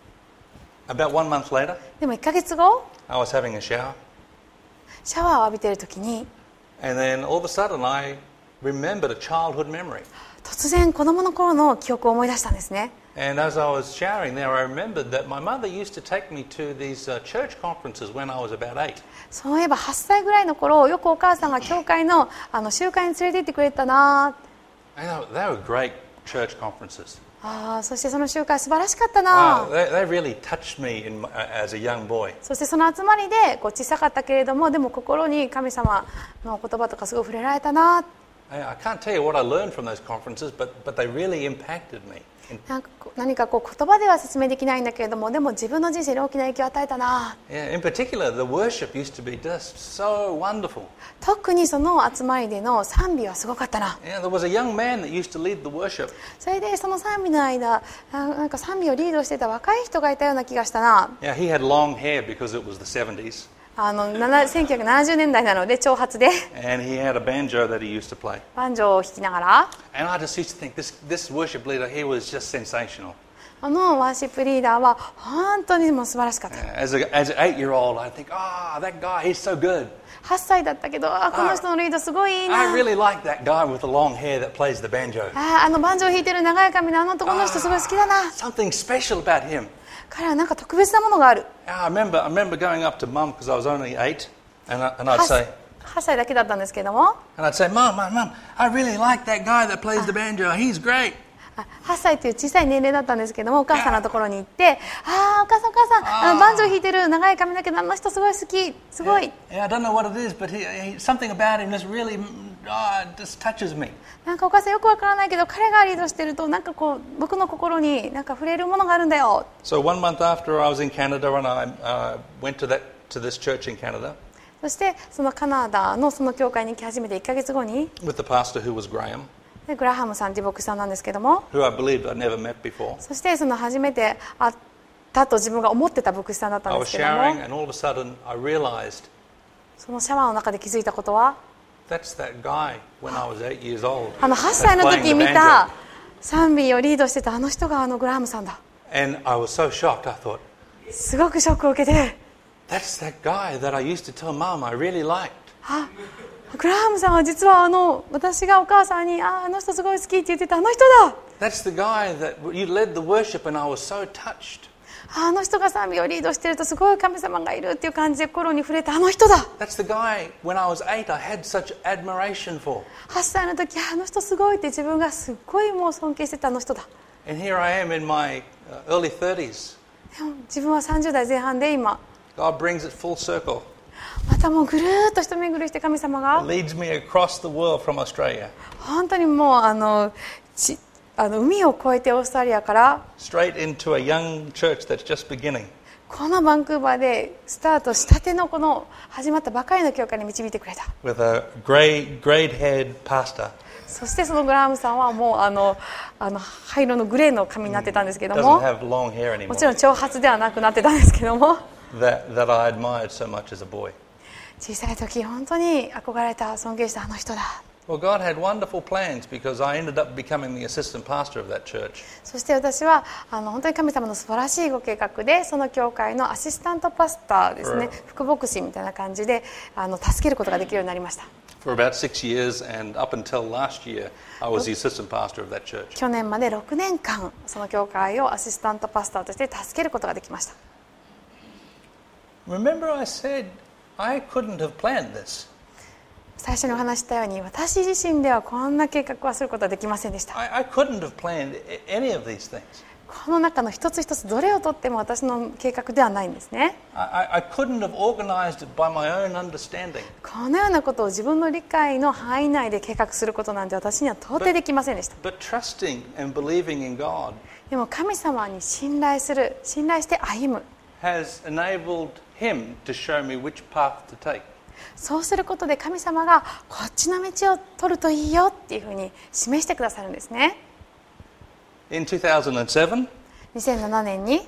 About 1 month later, でも1ヶ月後、 I was having a shower, シャワーを浴びている時に and then all of a sudden I remembered a childhood memory. 突然子供の頃の記憶を思い出したんですね。 And as I was showering there, I remembered that my mother used to take me to these church conferences when I was about 8. そういえば8歳ぐらいの頃、よくお母さんが教会の集会に連れて行ってくれたな。 And they were great church conferences. そしてその集会素晴らしかったな。 They really touched me as a young boy. そしてその集まりで小さかったけれども、でも心に神様の言葉とかすごい触れられたな。 I can't tell you what I learned from those conferences, but they really impacted me. 何かこう言葉では説明できないんだけれども、でも自分の人生に大きな影響を与えたな。 Yeah, in particular, the worship used to be just so wonderful. 特にその集まりでの賛美はすごかったな。 Yeah, there was a young man that used to lead the worship. それでその賛美の間、なんか賛美をリードしてた若い人がいたような気がしたな。 Yeah, he had long hair because it was the 70s. 1970年代なので長髪で And he had a banjo that he used to play. バンジョーを弾きながら、 And I just used to think this worship leader, he was just sensational. ワーシップリーダーは本当にもう素晴らしかった。 As an 8-year-old, I think, that guy, he's so good. 8歳だったけど、この人のリードすごいいいな。 I really like that guy with the long hair that plays the banjo. バンジョーを弾いてる長い髪の男の人すごい好きだな。 Something special about him. 彼はなんか特別なものがある。 I remember going up to Mum because I was only 8, and I'd say, 8歳だけだったんですけども、 Mum, I really like that guy that plays the banjo. He's great. 8歳という小さい年齢だったんですけども、お母さんのところに行って、お母さん、バンジョー弾いてる長い髪の毛のあの人すごい好き、すごい。 Yeah, I don't know what it is, but something about him just really just touches me. なんかお母さんよくわからないけど、彼がリードしてるとなんかこう僕の心になんか触れるものがあるんだよ。 So 1 month after I was in Canada and I went to this church in Canada そしてそのカナダのその教会に行き始めて1ヶ月後に、 with the pastor who was Graham, でグラハムさんという牧師さんなんですけども、 who I believed I'd never met before. そしてその初めて会ったと自分が思ってた牧師さんだったん I で was すけども、 showering and all of a sudden I realized そのシャワーの中で気づいたことは、 that's that guy when I was 8 years old. 8歳の That's playing 時 the 見 banjo. た賛美をリードしてたあの人がグラハムさんだ。 And I was so shocked. I thought, すごくショックを受けて、 that's that guy that I used to tell Mum I really liked. グラハムさんは実は私がお母さんにあの人すごい好きって言ってたあの人だ。 That's the guy that you led the worship and I was so touched. あの人が賛美をリードしてるとすごい神様がいるっていう感じで心に触れたあの人だ。 That's the guy when I was 8 I had such admiration for. 8歳の時あの人すごいって自分がすっごいもう尊敬してたあの人だ。 And here I am in my early 30s. でも自分は30代前半で今 God brings it full circle. またもうぐるーっと一巡りして神様が Leads me across the world from Australia. 本当にもう海を越えてオーストラリアから straight into a young church that's just beginning. このバンクーバーでスタートしたてのこの始まったばかりの教会に導いてくれた。 With a grey-haired pastor. そしてそのグラハムさんはもう灰色のグレーの髪になってたんですけど Doesn't も、 have long hair anymore. もちろん長髪ではなくなってたんですけども、 That I admired so much as a boy. 小さい時本当に憧れた、尊敬したあの人だ。 Well, God had wonderful plans because I ended up becoming the assistant pastor of that church. そして私は本当に神様の素晴らしいご計画で、その教会のアシスタントパスターですね、副牧師みたいな感じで助けることができるようになりました。 For about 6 years, and up until last year, I was the assistant pastor of that church. 去年まで6年間その教会をアシスタントパスターとして助けることができました。 Remember I said I couldn't have planned this. 最初にお話したように、私自身ではこんな計画はすることはできませんでした。 I couldn't have planned any of these things. この中の一つ一つどれをとっても私の計画ではないんですね。 I couldn't have organized it by my own understanding. このようなことを自分の理解の範囲内で計画することなんて私には到底できませんでした。 But trusting and believing in God でも神様に信頼して歩む、 has enabled Him to show me which path to take. そうすることで神様がこっちの道を取るといいよっていうふうに示してくださるんですね。 In 2007, 2007年に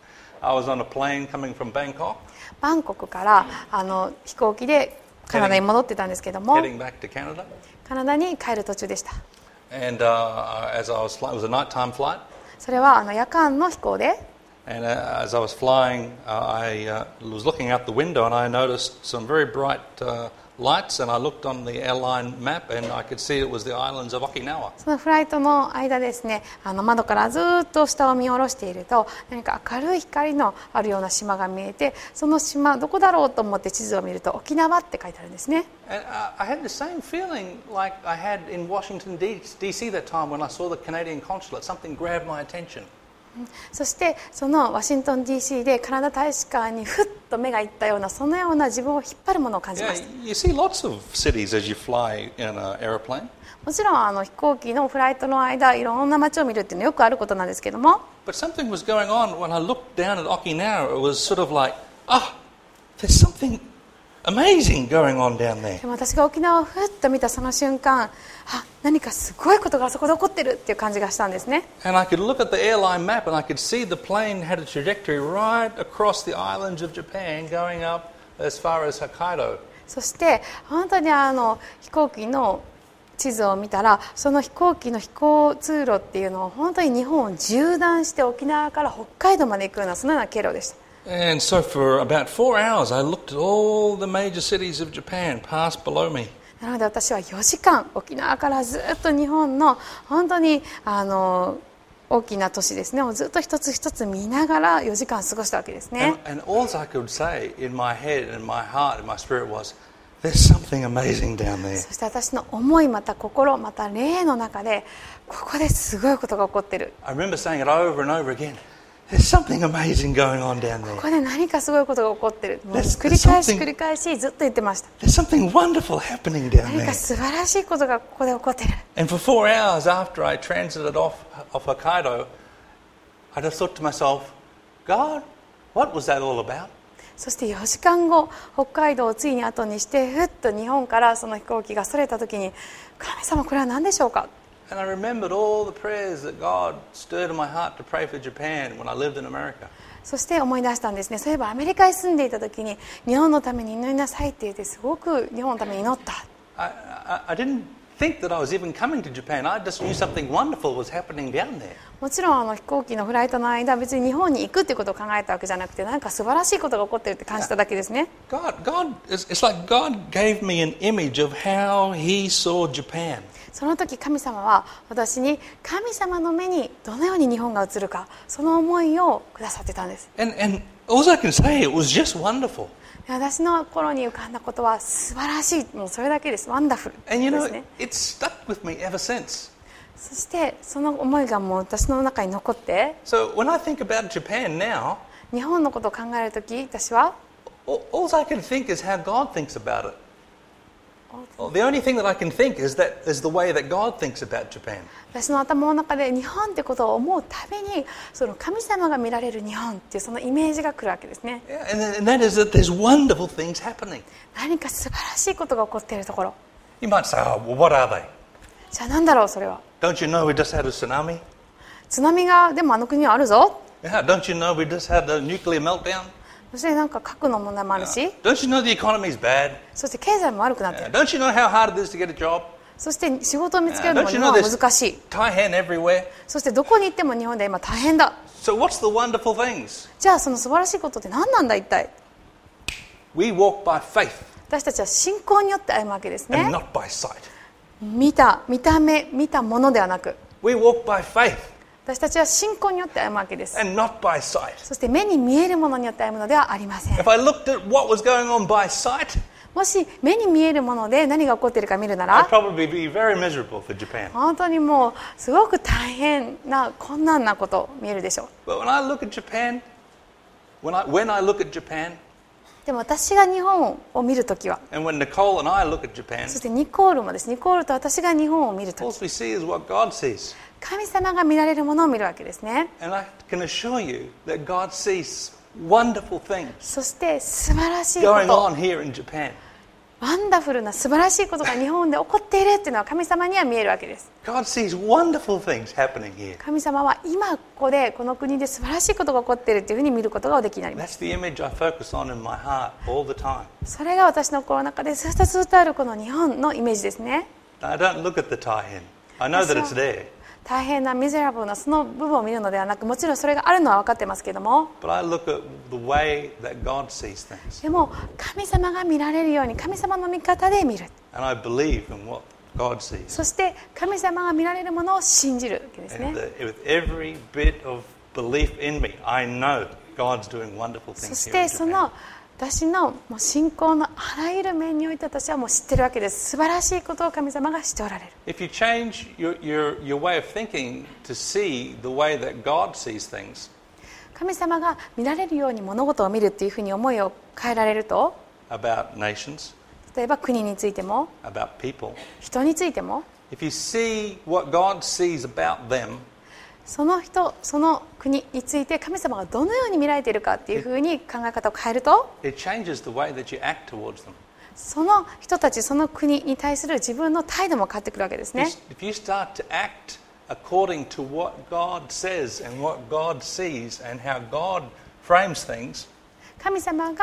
I was on a plane coming from Bangkok, バンコクから飛行機でカナダに戻ってたんですけども、 heading back to Canada. カナダに帰る途中でした。 And as I was flying, it was a nighttime flight. それは夜間の飛行で、 And as I was flying, I was looking out the window and I noticed some very bright lights. And I looked on the airline map and I could see it was the islands of Okinawa. そのフライトの間ですね、窓からずっと下を見下ろしていると、何か明るい光のあるような島が見えて、その島どこだろうと思って地図を見ると沖縄って書いてあるんですね。 And I had the same feeling like I had in Washington, D.C. that time when I saw the Canadian consulate. Something grabbed my attention. そしてそのワシントン DC でカナダ大使館にふっと目がいったような、そのような自分を引っ張るものを感じま Yeah, した。 you see lots of cities as you fly in an aeroplane. もちろん飛行機のフライトの間いろんな街を見るっていうのはよくあることなんですけども、 But something was going on when I looked down at Okinawa. It was sort of like, there's something amazing going on down there. でも私が沖縄をふっと見たその瞬間、何かすごいことがあそこで起こってるっていう感じがしたんですね。 And I could look at the airline map and I could see the plane had a trajectory right across the islands of Japan going up as far as Hokkaido. そして本当に飛行機の地図を見たら、その飛行機の飛行通路っていうのを本当に日本を縦断して沖縄から北海道まで行くような、そのような経路でした。 And so for about 4 hours I looked at all the major cities of Japan pass below me. なので私は4時間沖縄からずっと日本の本当に大きな都市ですねをずっと一つ一つ見ながら4時間過ごしたわけですね。 And all I could say in my head and my heart and my spirit was, there's something amazing down there. そして私の思い、また心、また霊の中でここですごいことが起こってる、 I remember saying it over and over again. There's something amazing going on down there. ここで何かすごいことが起こってる、もう There's 繰り返し something- 繰り返しずっと言ってました。 There's something wonderful happening down 何 there. か素晴らしいことがここで起こってる。 And for 4 hours after I transited off Hokkaido, I just thought to myself, God, what was that all about? そして4時間後、北海道をついに後にしてふっと日本からその飛行機がそれた時に、神様これは何でしょうか。 And I remembered all the prayers that God stirred in my heart to pray for Japan when I lived in America. そして思い出したんですね。そういえばアメリカに住んでいた時に日本のために祈りなさいって言ってすごく日本のために祈った。 I didn't think that I was even coming to Japan. I just knew something wonderful was happening down there. もちろん飛行機のフライトの間別に日本に行くっていうことを考えたわけじゃなくて、何か素晴らしいことが起こってるって感じただけですね。 It's like God gave me an image of how He saw Japan. その時神様は私に神様の目にどのように日本が映るか、その思いをくださってたんです。 And all I can say, it was just wonderful. 私の心に浮かんだことは素晴らしい、もうそれだけです。ワンダフル And you で know, すね。 it's stuck with me ever since. そしてその思いがもう私の中に残って、 So when I think about Japan now, 日本のことを考える時、私は all I can think is how God thinks about it. Well, the only thing that I can think is the way that God thinks about Japan. 私の頭の中で日本ってことを思うたびにその神様が見られる日本っていうそのイメージが来るわけですね。 Yeah, and that is that there's wonderful things happening. 何か素晴らしいことが起こっているところ。 You might say, oh, well, what are they? じゃあ何だろうそれは。 Don't you know we just had a tsunami? 津波がでもあの国にはあるぞ。 Yeah, don't you know we just had a nuclear meltdown? そしてなんか核の問題もあるし、 Don't you know the economy's bad? そして経済も悪くなってい Yeah, る。 don't you know how hard it is to get a job? そして仕事を見つけるの Don't も you 日 know 本は there's 難しい。 Taihan everywhere? そしてどこに行っても日本で今大変だ。 So what's the wonderful things? じゃあその素晴らしいことって何なんだ一体。 We walk by faith 私たちは信仰によって歩むわけです and ね。 not by sight. 見た目見たものではなく、 We walk by faith 私たちは信仰によって歩むわけです。 and not by sight. そして目に見えるものによって歩むのではありません。 If I looked at what was going on by sight, もし目に見えるもので何が起こっているか見るな I'd ら、 probably be very miserable for Japan. 本当にもうすごく大変な困難なこと見えるでしょう。 But when I look at Japan, when I look at Japan, でも私が日本を見るときは、 and when Nicole and I look at Japan, そしてニコールもです。ニコールと私が日本を見ると all き、 we see is what God sees. 神様が見られるものを見るわけですね。 And I can assure you that God sees wonderful things そして素晴らしいこ going と、 on here in Japan. ワンダフルな素晴らしいことが日本で起こっているっていうのは神様には見えるわけです。 God sees wonderful things happening here. 神様は今ここでこの国で素晴らしいことが起こっているっていうふうに見ることがおできになります。 That's the image I focus on in my heart all the time. それが私の心の中でずっとあるこの日本のイメージですね。 I don't look at the Taihan. I know that it's there. 大変なミゼラブルなその部分を見るのではなく、もちろんそれがあるのは分かってますけども、 But I look at the way that God sees things. でも神様が見られるように神様の見方で見る。 And I believe in what God sees. そして神様が見られるものを信じるわけですね。 And with every bit of belief in me, I know God's doing wonderful そ things し here て in そ Japan. の私のもう信仰のあらゆる面において私はもう知ってるわけです。素晴らしいことを神様がしておられる。 If you change your way of thinking to see the way that God sees things 神様が見られるように物事を見るっていうふうに思いを変えられると、 about nations, 例えば国についても about people, 人についても、 if you see what God sees about them, その人その国について神様がどのように見られているかっていうふうに考え方を変えると、 it changes the way that you act towards them. その人たちその国に対する自分の態度も変わってくるわけですね。 If you start to act according to what God says and what God sees and how God frames things, 神様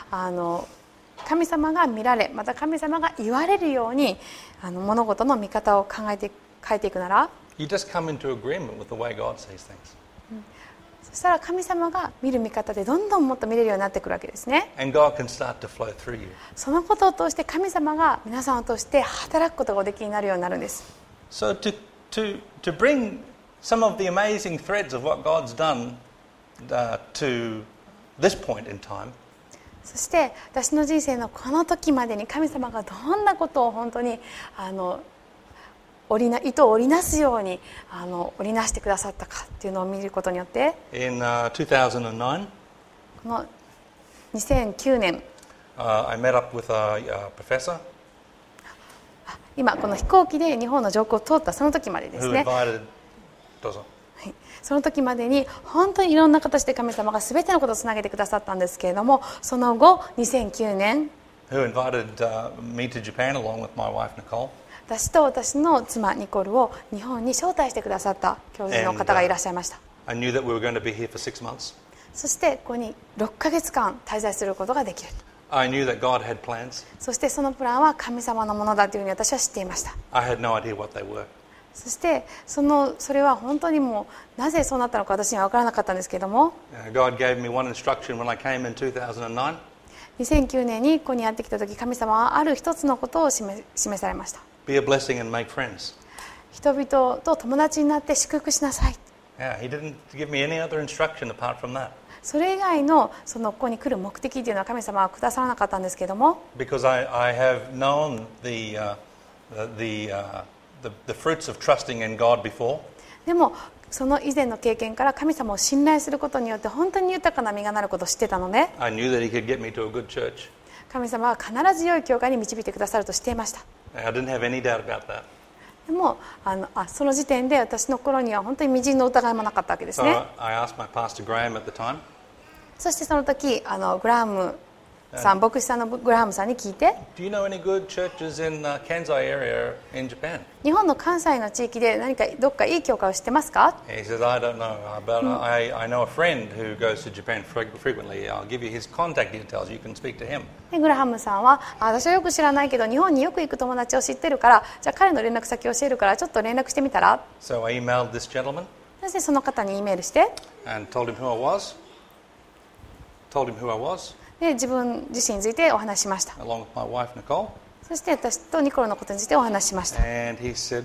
が見られ、また神様が言われるように物事の見方を変えていくなら、 you just come into agreement with the way God sees things. そしたら神様が見る見方でどんどんもっと見れるようになってくるわけですね。 And God can start to flow through you. そのことを通して神様が皆さんを通して働くことがおできになるようになるんです。 So to bring some of the amazing threads of what God's done to this point in time, そして私の人生のこの時までに神様がどんなことを本当に糸を織りなすように織りなしてくださったかっていうのを見ることによって、 in 2009, この2009年 I met up with a professor 今この飛行機で日本の上空を通ったその時までです who ね、 invited, どうぞ。 はい、その時までに本当にいろんな形で神様が全てのことをつなげてくださったんですけれども、その後2009年 who invited me to Japan along with my wife Nicole. 私と私の妻ニコルを日本に招待してくださった教授の方がいらっしゃいました。 I knew that we were going to be here for 6 months. そしてここに6ヶ月間滞在することができる。 I knew that God had plans. そしてそのプランは神様のものだというふうに私は知っていました。 I had no idea what they were. そしてそれは本当にもうなぜそうなったのか私には分からなかったんですけれども、 God gave me one instruction when I came in 2009. 2009年にここにやってきた時、神様はある一つのことを示されました。 Be a blessing and make friends. 人々と友達になって祝福しなさい。 Yeah, he didn't give me any other instruction apart from that. それ以外のここに来る目的というのは神様はくださらなかったんですけれども、 Because I have known the fruits of trusting in God before. でもその以前の経験から神様を信頼することによって本当に豊かな実がなることを知ってたので、 I knew that he could get me to a good church. 神様は必ず良い教会に導いてくださると知っていました。 I didn't have any doubt about that. でもその時点で私の心には本当に微塵の疑いもなかったわけですね。 So I asked my pastor Graham at the time, そしてその時グラハムさん、牧師さんのグラハムさんに聞いて、 do you know any good churches in Kansai area in Japan? 日本の関西の地域で何かどっかいい教会を知ってますか？ He says, I don't know, but I know a friend who goes to Japan frequently. I'll give you his contact details. You can speak to him. でグラハムさんは私はよく知らないけど日本によく行く友達を知ってるから、じゃあ彼の連絡先を教えるからちょっと連絡してみたら。 So I emailed this gentleman そしてその方に E メールして、 and told him who I was. Told him who I was, で自分自身についてお話ししました。 along with my wife Nicole. そして私とニコルのことについてお話ししました。 And he said,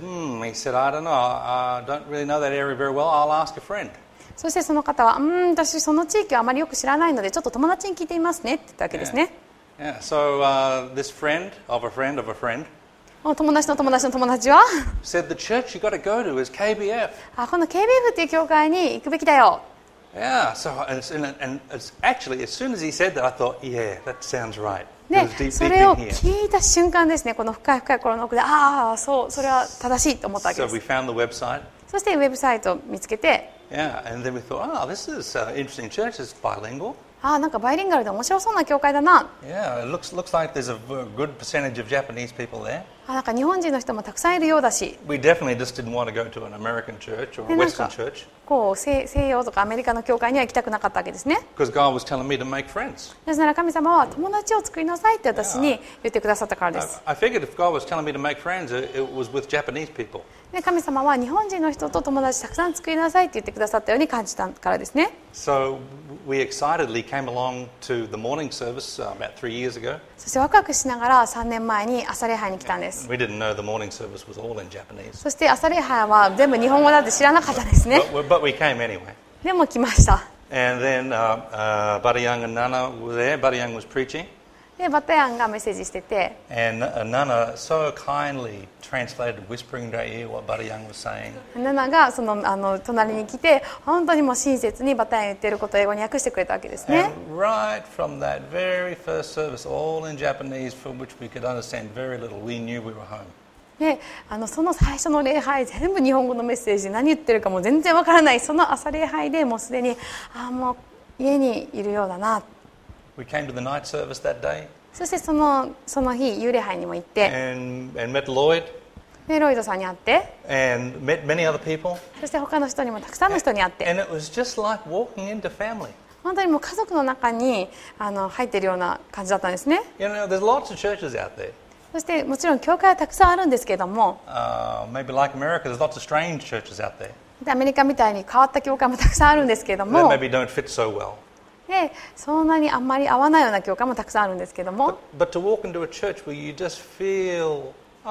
I don't know. I don't really know that area very well. I'll ask a friend. そしてその方は私その地域はあまりよく知らないのでちょっと友達に聞いてみますねって言ったわけですね。 Yeah. So this friend of a friend of a friend 友達の友達の友達は said the church you got to go to is KBF. この KBF っていう教会に行くべきだよ。 Yeah. So and it's actually as soon as he said that, I thought, yeah, that sounds right. で It was そ deep れを in here. 聞いた瞬間ですね、この深い深い心の奥でそうそれは正しいと思ったわけ So で we す。 found the website. そしてウェブサイトを見つけて、 Yeah. And then we thought, this is interesting church. It's bilingual. なんかバイリンガルで面白そうな教会だな。 Yeah. It looks like there's a good percentage of Japanese people there. なんか日本人の人もたくさんいるようだし、 We definitely just didn't want to go to an American church or a でなん Western か church こう西洋とかアメリカの教会には行きたくなかったわけですね。 because God was telling me to make friends. なぜなら神様は友達を作りなさいって私に言ってくださったからです。 I figured if God was telling me to make friends, it was with Japanese people. で神様は日本人の人と友達たくさん作りなさいって言ってくださったように感じたからですね。 So we excitedly came along to the morning service about 3 years ago. そしてワクワクしながら3年前に朝礼拝に来たんです。 We didn't know the morning service was all in Japanese. そして朝礼拝は全部日本語だって知らなかったですね。 But we came anyway. でも来ました。 And then Buddy Young and Nana were there. Buddy Young was preaching. でバタヤンがメッセージしてて、 And Nana so kindly translated, whispering in their ear what Buddy Young was saying. ナナがその隣に来て本当にもう親切にバタヤン言ってることを英語に訳してくれたわけですね。 And right from that very first service, all in Japanese, from which we could understand very little, we knew we were home. でその最初の礼拝全部日本語のメッセージ何言ってるかもう全然わからない。その朝礼拝でもうすでにもう家にいるようだな。 We came to the night service that day そしてその日幽霊拝にも行って、 and met Lloyd でロイドさんに会って、 and met many other people. そして他の人にもたくさんの人に会って、 And it was just like walking into family. 本当にもう家族の中に入っているような感じだったんですね。 You know, there's lots of churches out there. そしてもちろん教会はたくさんあるんですけれども、 Maybe like America, there's lots of strange churches out there でアメリカみたいに変わった教会もたくさんあるんですけれど that も、 maybe don't fit so well. でそんなにあんまり合わないような教会もたくさんあるんですけれども、 But to walk into a church where you just feel,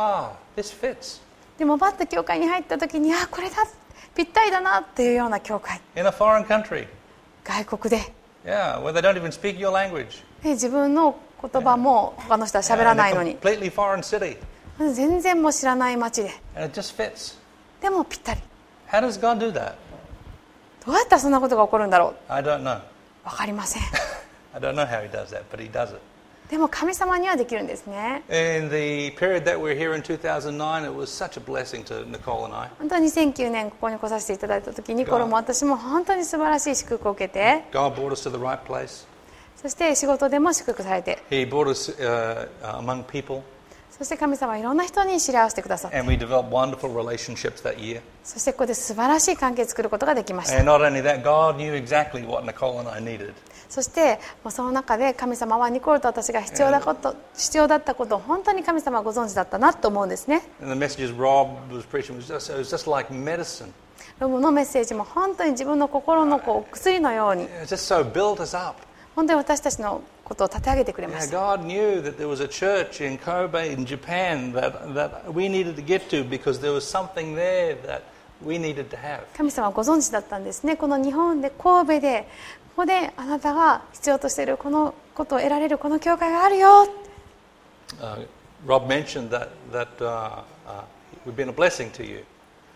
this fits. でもバッと教会に入った時にこれだぴったりだなっていうような教会、 In a foreign country. 外国で、 Yeah, where they don't even speak your language. で自分の言葉も他の人は喋ら In ない a のに、 completely foreign city. 全然もう知らない街で、 And it just fits. でもぴったり。 How does God do that? どうやったらそんなことが起こるんだろう、 I don't know. わかりません。 I don't know how he does that, but he does it. でも神様にはできるんですね。 In the period that we're here in 2009, it was such a blessing to Nicole and I. 本当に2009年ここに来させていただいた時にニコルも私も本当に素晴らしい祝福を受けて、 God brought us to the right place. そして仕事でも祝福されて、 He brought us among people, そして神様はいろんな人に知り合わせてくださって、 and we developed wonderful relationships that year. そしてここで素晴らしい関係を作ることができました。 And not only that, God knew exactly what Nicole and I needed. そしてその中で神様はニコルと私が必要だったことを本当に神様はご存知だったなと思うんですね。 And the messages Rob was preaching it was just like medicine. ロブのメッセージも本当に自分の心の薬のように、 It just so built us up. 本当に私たちのことを立て上げてくれま Yeah, した。 God knew that there was a church in Kobe in Japan that we needed to get to because there was something there that we needed to have. 神様はご存知だったんですね。この日本で神戸でここであなたが必要としているこのことを得られるこの教会があるよ。 Rob mentioned that we've been a blessing to you.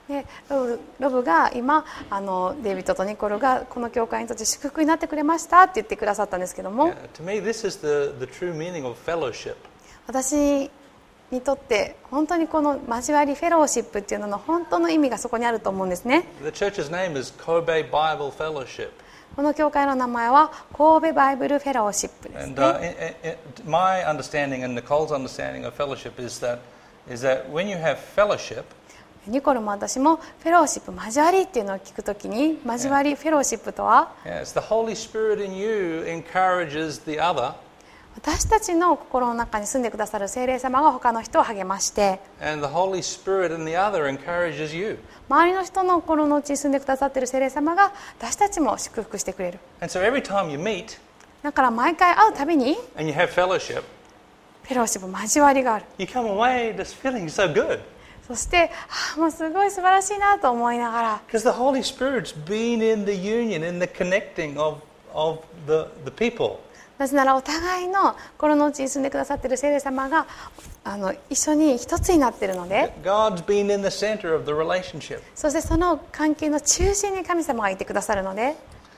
でロブが今デイビッドとニコルがこの教会にとって祝福になってくれましたって言ってくださったんですけども、 To me, this is the true meaning of fellowship. 私にとって本当にこの交わりフェローシップっていうのの本当の意味がそこにあると思うんですね。 The church's name is Kobe Bible Fellowship. この教会の名前は神戸バイブルフェローシップです And ね。 my understanding and Nicole's understanding of fellowship is that when you have fellowship, ニコルも私もフェローシップ交わりっていうのを聞くときに、交わりフェローシップとは it's the Holy Spirit in you encourages the other, 私たちの心の中に住んでくださる聖霊様が他の人を励まして、 and the Holy Spirit in the other encourages you. 周りの人の心の内に住んでくださっている聖霊様が私たちも祝福してくれる。 And so every time you meet だから毎回会うたびに and you have fellowship, フェローシップ交わりがある。 you come away just feeling so good. そしてもうすごい素晴らしいなと思いながら、 Because the Holy Spirit's been in the union, in the connecting of the people. なぜならお互いの心の内に住んでくださっている聖霊様が一緒に一つになっているので、 God's been in the center of the relationship. そしてその関係の中心に神様がいてくださるので、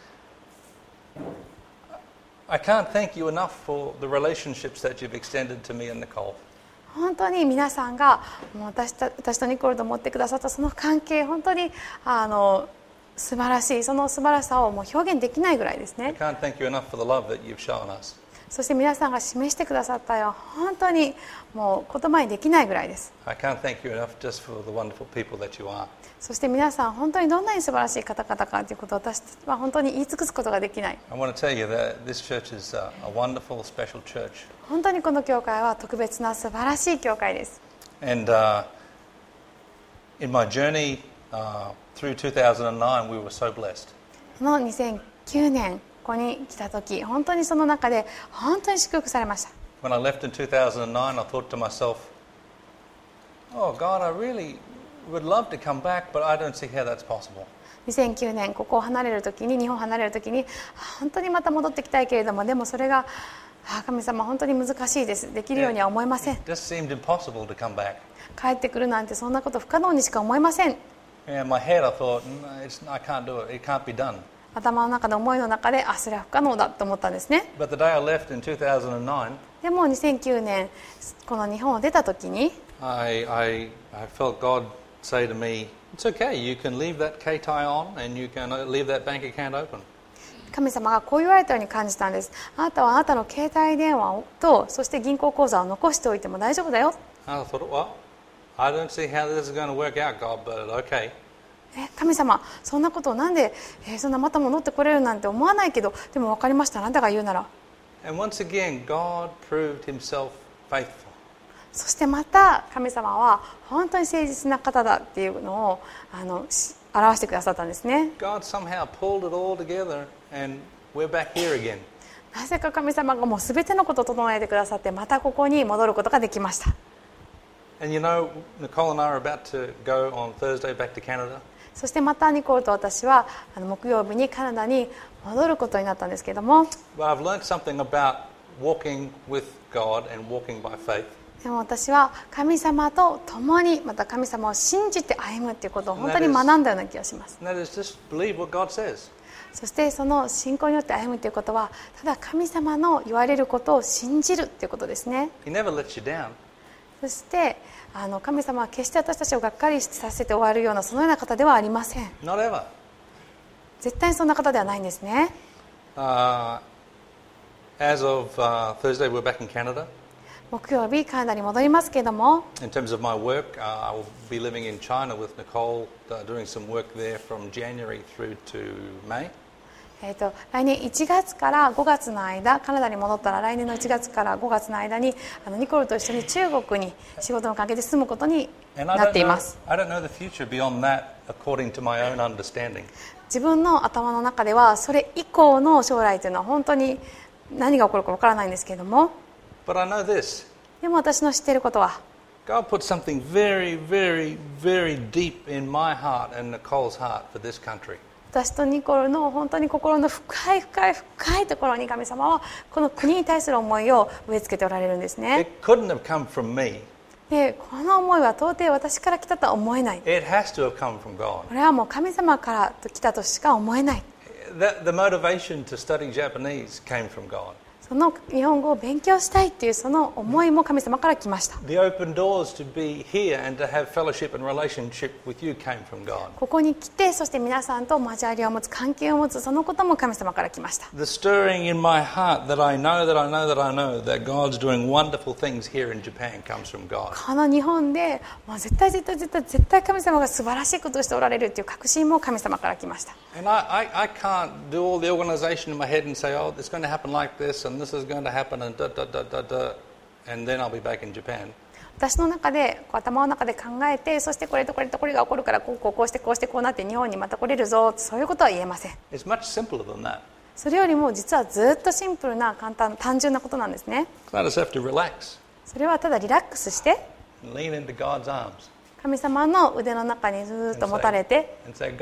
I can't thank you enough for the relationships that you've extended to me and Nicole. 本当に皆さんがもう私とニコルと持ってくださったその関係、本当に素晴らしい、その素晴らしさをもう表現できないぐらいです I ね。 can't thank you enough for the love that you've shown us. そして皆さんが示してくださったよ、本当にもう言葉にできないぐらいです。 I can't thank you enough just for the wonderful people that you are. そして皆さん本当にどんなに素晴らしい方々かということを私は本当に言い尽くすことができない。 I want to tell you that this church is a wonderful, special church. 本当にこの教会は特別な素晴らしい教会です。 And in my journey through 2009, we were so blessed. この2009年ここに来た時、本当にその中で本当に祝福されました。 When I left in 2009, I thought to myself, oh God, I really would love to come back, but I don't see how that's possible. 2009年ここを離れる時に、日本を離れる時に本当にまた戻ってきたいけれども、でもそれが神様本当に難しいです、できるようには思えません、 It just seemed impossible to come back. 帰ってくるなんてそんなこと不可能にしか思えません。 In my head, I thought, I can't do it. It can't be done. 頭の中の思いの中でそれは不可能だと思ったんですね。 But the day I left in 2009, でも2009年この日本を出た時に I felt God say to me, it's okay, you can leave that K-tie on and you can leave that bank account open. 神様がこう言われたように感じたんです。あなたはあなたの携帯電話とそして銀行口座を残しておいても大丈夫だよ。 And I thought, well, I don't see how this is going to work out, God, but okay. 神様そんなことをなんで、そんなまた戻ってこれるなんて思わないけど、でも分かりました、あなたが言うなら。 And once again, God proved himself faithful. そしてまた神様は本当に誠実な方だっていうのを表してくださったんですね。 God somehow pulled it all together and we're back here again. なぜか神様がもう全てのことを整えてくださって、またここに戻ることができました。 And you know, Nicole and I are about to go on Thursday back to Canada. そしてまたニコルと私は木曜日にカナダに戻ることになったんですけども、 But I've learned something about walking with God and walking by faith. でも私は神様と共にまた神様を信じて歩むということを本当に学んだような気がします。 And that is just believe what God says. そしてその信仰によって歩むということは、ただ神様の言われることを信じるということですね。 He never lets you down. そして神様は決して私たちをがっかりさせて終わるようなそのような方ではありません。 Not ever. 絶対にそんな方ではないんですね。 As of Thursday, we're back in Canada. 木曜日カナダに戻りますけれども、 In terms of my work, I will be living in China with Nicole, doing some work there from January through to May. 来年1月から5月の間、カナダに戻ったら来年の1月から5月の間にニコルと一緒に中国に仕事の関係で住むことに And I なっ don't てい know, ます。 I don't know the future beyond that according to my own understanding. 自分の頭の中ではそれ以降の将来というのは本当に何が起こるかわからないんですけれども、 But I know this. でも私の知っていることは、 God put something very, very, very deep in my heart and Nicole's heart for this country. 私とニコルの本当に心の深い深い深いところに神様はこの国に対する思いを植え付けておられるんですね。 It couldn't have come from me. でこの思いは到底私から来たとは思えない。 It has to have come from God. これはもう神様から来たとしか思えない。 The motivation to study Japanese came from God. その日本語を勉強したいっていうその思いも神様から来ました。 The open doors to be here and to have fellowship and relationship with you came from God. ここに来て、そして皆さんと交わりを持つ、関係を持つ、そのことも神様から来ました。 The stirring in my heart that I know that I know that I know that God's doing wonderful things here in Japan comes from God. この日本でもう絶対神様が素晴らしいことをしておられるっていう確信も神様から来ました。 And I can't do all the organisation in my head and say, oh, it's going to happen like this and this is going to happen and and then I'll be back in Japan. 私の中で頭の中で考えて、そしてこれとこれとこれが起こるからこうしてこうなって日本にまた来れるぞ、そういうことは言えません。 It's much simpler than that. それよりも実はずっとシンプルな簡単単純なことなんですね。 I just have to relax それはただリラックスして and lean into God's arms 神様の腕の中にずっと持たれて、 and say,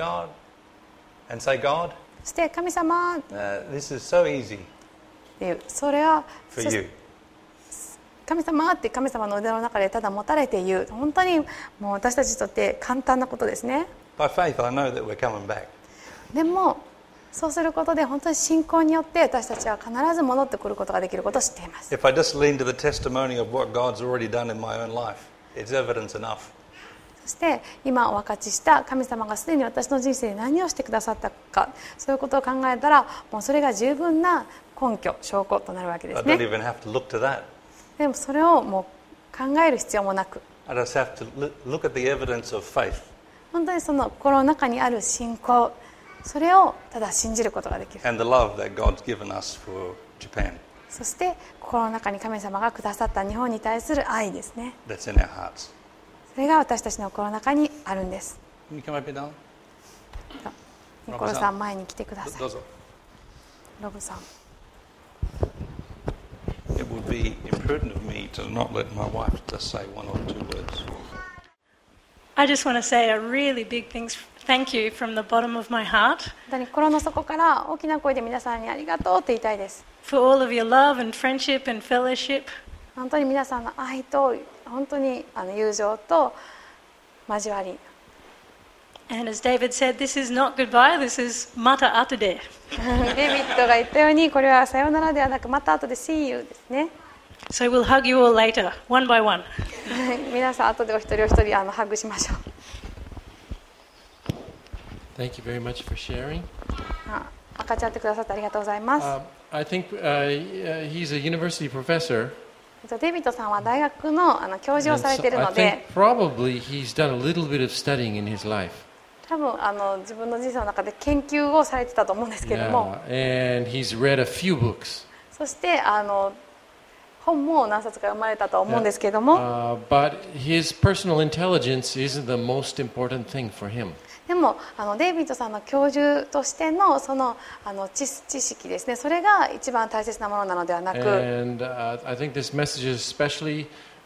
God, そして神様っ this is so easy ていう、それは for you. 神様って神様の腕の中でただ持たれて言う、本当にもう私たちにとって簡単なことですね。 By faith, I know that we're coming back. でもそうすることで本当に信仰によって私たちは必ず戻ってくることができることを知っています。 If I just lean to the testimony of what God's already done in my own life, it's evidence enough. そして今お分かちした神様がすでに私の人生で何をしてくださったか、そういうことを考えたらもうそれが十分な根拠、証拠となるわけで I す don't ね。 even have to look to that. でもそれをもう考える必要もなく、 I just have to look at the evidence of faith. 本当にその心の中にある信仰、それをただ信じることができる。 And the love that God's given us for Japan そして心の中に神様がくださった日本に対する愛ですね。 that's in our hearts. それが私たちの心の中にあるんです。 Can you come up here, darling? ニコロさん前に来てください。 Dozo. ロブさん。 It would be imprudent of me to not let my wife just say one or two words. I just want to say a really big thank you from the bottom of my heart 本当に心の底から大きな声で皆さんにありがとうと言いたいです。 for all of your love and friendship and fellowship. 本当に皆さんの愛と本当に友情と交わり。 And as David said, this is not goodbye, this is mata atude. デイビッドが言ったようにこれはさよならではなくまた後で See you ですね。 So we'll hug you all later, one by one. 皆さん後でお一人お一人ハグしましょう。 Thank you very much for sharing. 分かち合ってくださってありがとうございます。 I think he's a university professor. デイビッドさんは大学の教授を And され so ている I ので、 think probably he's done a little bit of studying in his life. 多分自分の人生の中で研究をされてたと思うんですけれども、 And he's read a few books. そして本も何冊か読まれたと思うんですけれども、 But his personal intelligence isn't the most important thing for him. でもデイビッドさんの教授としてのその知識ですね、それが一番大切なものなのではなく、 And I think this message is especially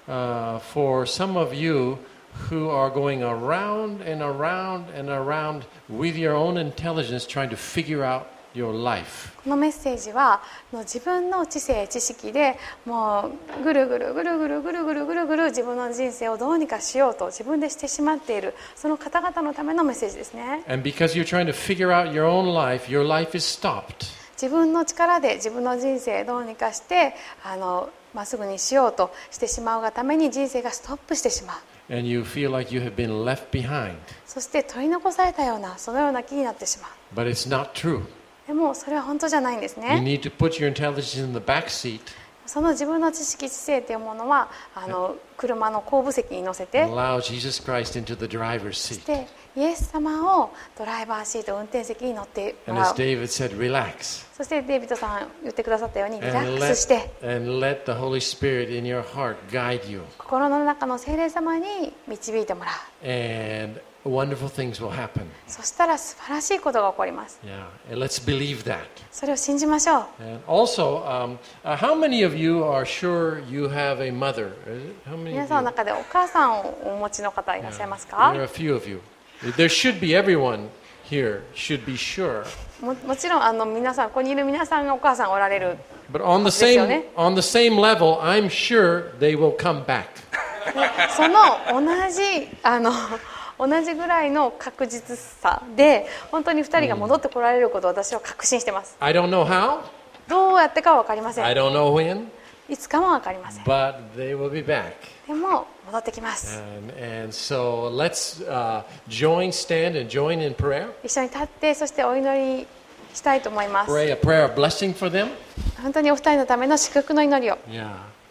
for some of you who are going around and around and around with your own intelligence trying to figure out your life. このメッセージは自分の知性知識でもうぐるぐる自分の人生をどうにかしようと自分でしてしまっているその方々のためのメッセージですね。 And because you're trying to figure out your own life is stopped. 自分の力で自分の人生どうにかしてまっすぐにしようとしてしまうがために人生がストップしてしまう。 And you feel like you have been left behind. そして取り残されたようなそのような気になってしまう。 But it's not true. でもそれは本当じゃないんです You ね。 need to put your intelligence in the back seat その自分の知識知性というものは車の後部席に乗せて and allow Jesus Christ into the driver's そし seat. てイエス様をドライバーシート運転席に乗っても And ら as う。 David said, relax そしてデイビッドさん言ってくださったようにリラ and ックスして let the Holy Spirit in your heart guide you. 心の中の聖霊様に導いてもらう。 And wonderful things will happen. そしたら素晴らしいことが起こります。 Yeah, and let's believe that. それを信じましょう。 And also, how many of you are sure you have a mother? How many 皆 of さんの you? 中でお母さんをお持ちの方いらっしゃいますか？ There are a few of you. There should be everyone here should be sure. もちろん皆さんここにいる皆さんがお母さんおられる。 But on the ですよね。 same level, I'm sure they will come back. その同じぐらいの確実さで本当に2人が戻ってこられることを私は確信してます。 I don't know how, どうやってかは分かりませ I ん。 don't know when, いつかも分かりません。 but they will be back. でも戻ってきます。 And so let's stand and join in prayer. 一緒に立ってそしてお祈りしたいと思います。 Pray a prayer of blessing for them. 本当にお二人のための祝福の祈りを。 Yeah.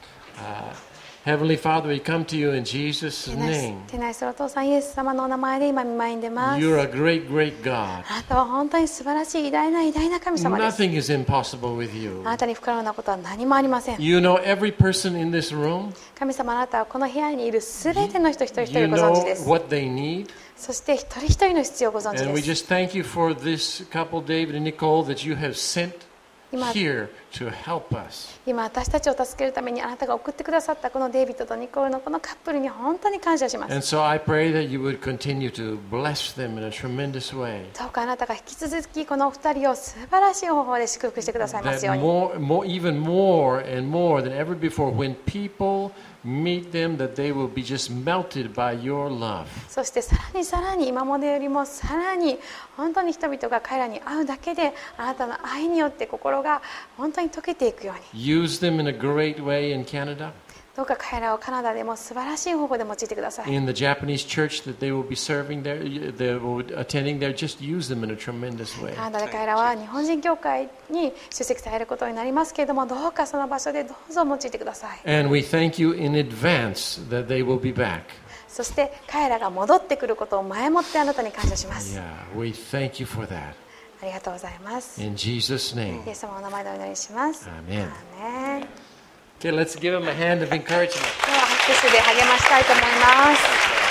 Heavenly Father, we come to you in Jesus' 天 name. 内するお父さんイエス様のお名前で今見舞いに出ます。 You're a great, great God. あなたは本当に素晴らしい偉大な神様です。 Nothing is impossible with you. あなたに不可能なことは何もありません。 You know every person in this room. 神様あなたはこの部屋にいるすべての人一人一 You 人ご存知 know です。 what they need. そして一人一人の必要をご存知 And we です。 just thank you for this couple, David and Nicole, that you have sent 今 here to help us. 今私たちを助けるためにあなたが送ってくださったこのデイビッドとニコールのこのカップルに本当に感謝します。 And so I pray that you would continue to bless them in a tremendous way. どうかあなたが引き続きこのお二人を素晴らしい方法で祝福してくださいますよう That に。 even more and more than ever before, when people meet them, that they will be just melted by your love. そしてさらに今までよりもさらに本当に人々が彼らに会うだけであなたの愛によって心が本当に溶けていくように。 Use them in a great way in Canada, どうか彼らをカナダでも素晴らしい方法で用いてください。 in the Japanese church that they will be serving there, they will be attending there. Just use them in a tremendous way. カナダで彼らは日本人教会に出席されることになりますけれども、どうかその場所でどうぞ用いてください。 And we thank you in advance that they will be back. そして彼らが戻ってくることを前もってあなたに感謝します。 Yeah, we thank you for that. ありがとうございます。 In Jesus' name. イエス様のお名前でお祈りします。 Amen. アーメン。 Okay, let's give them a hand of encouragement. では拍手で励ましたいと思います。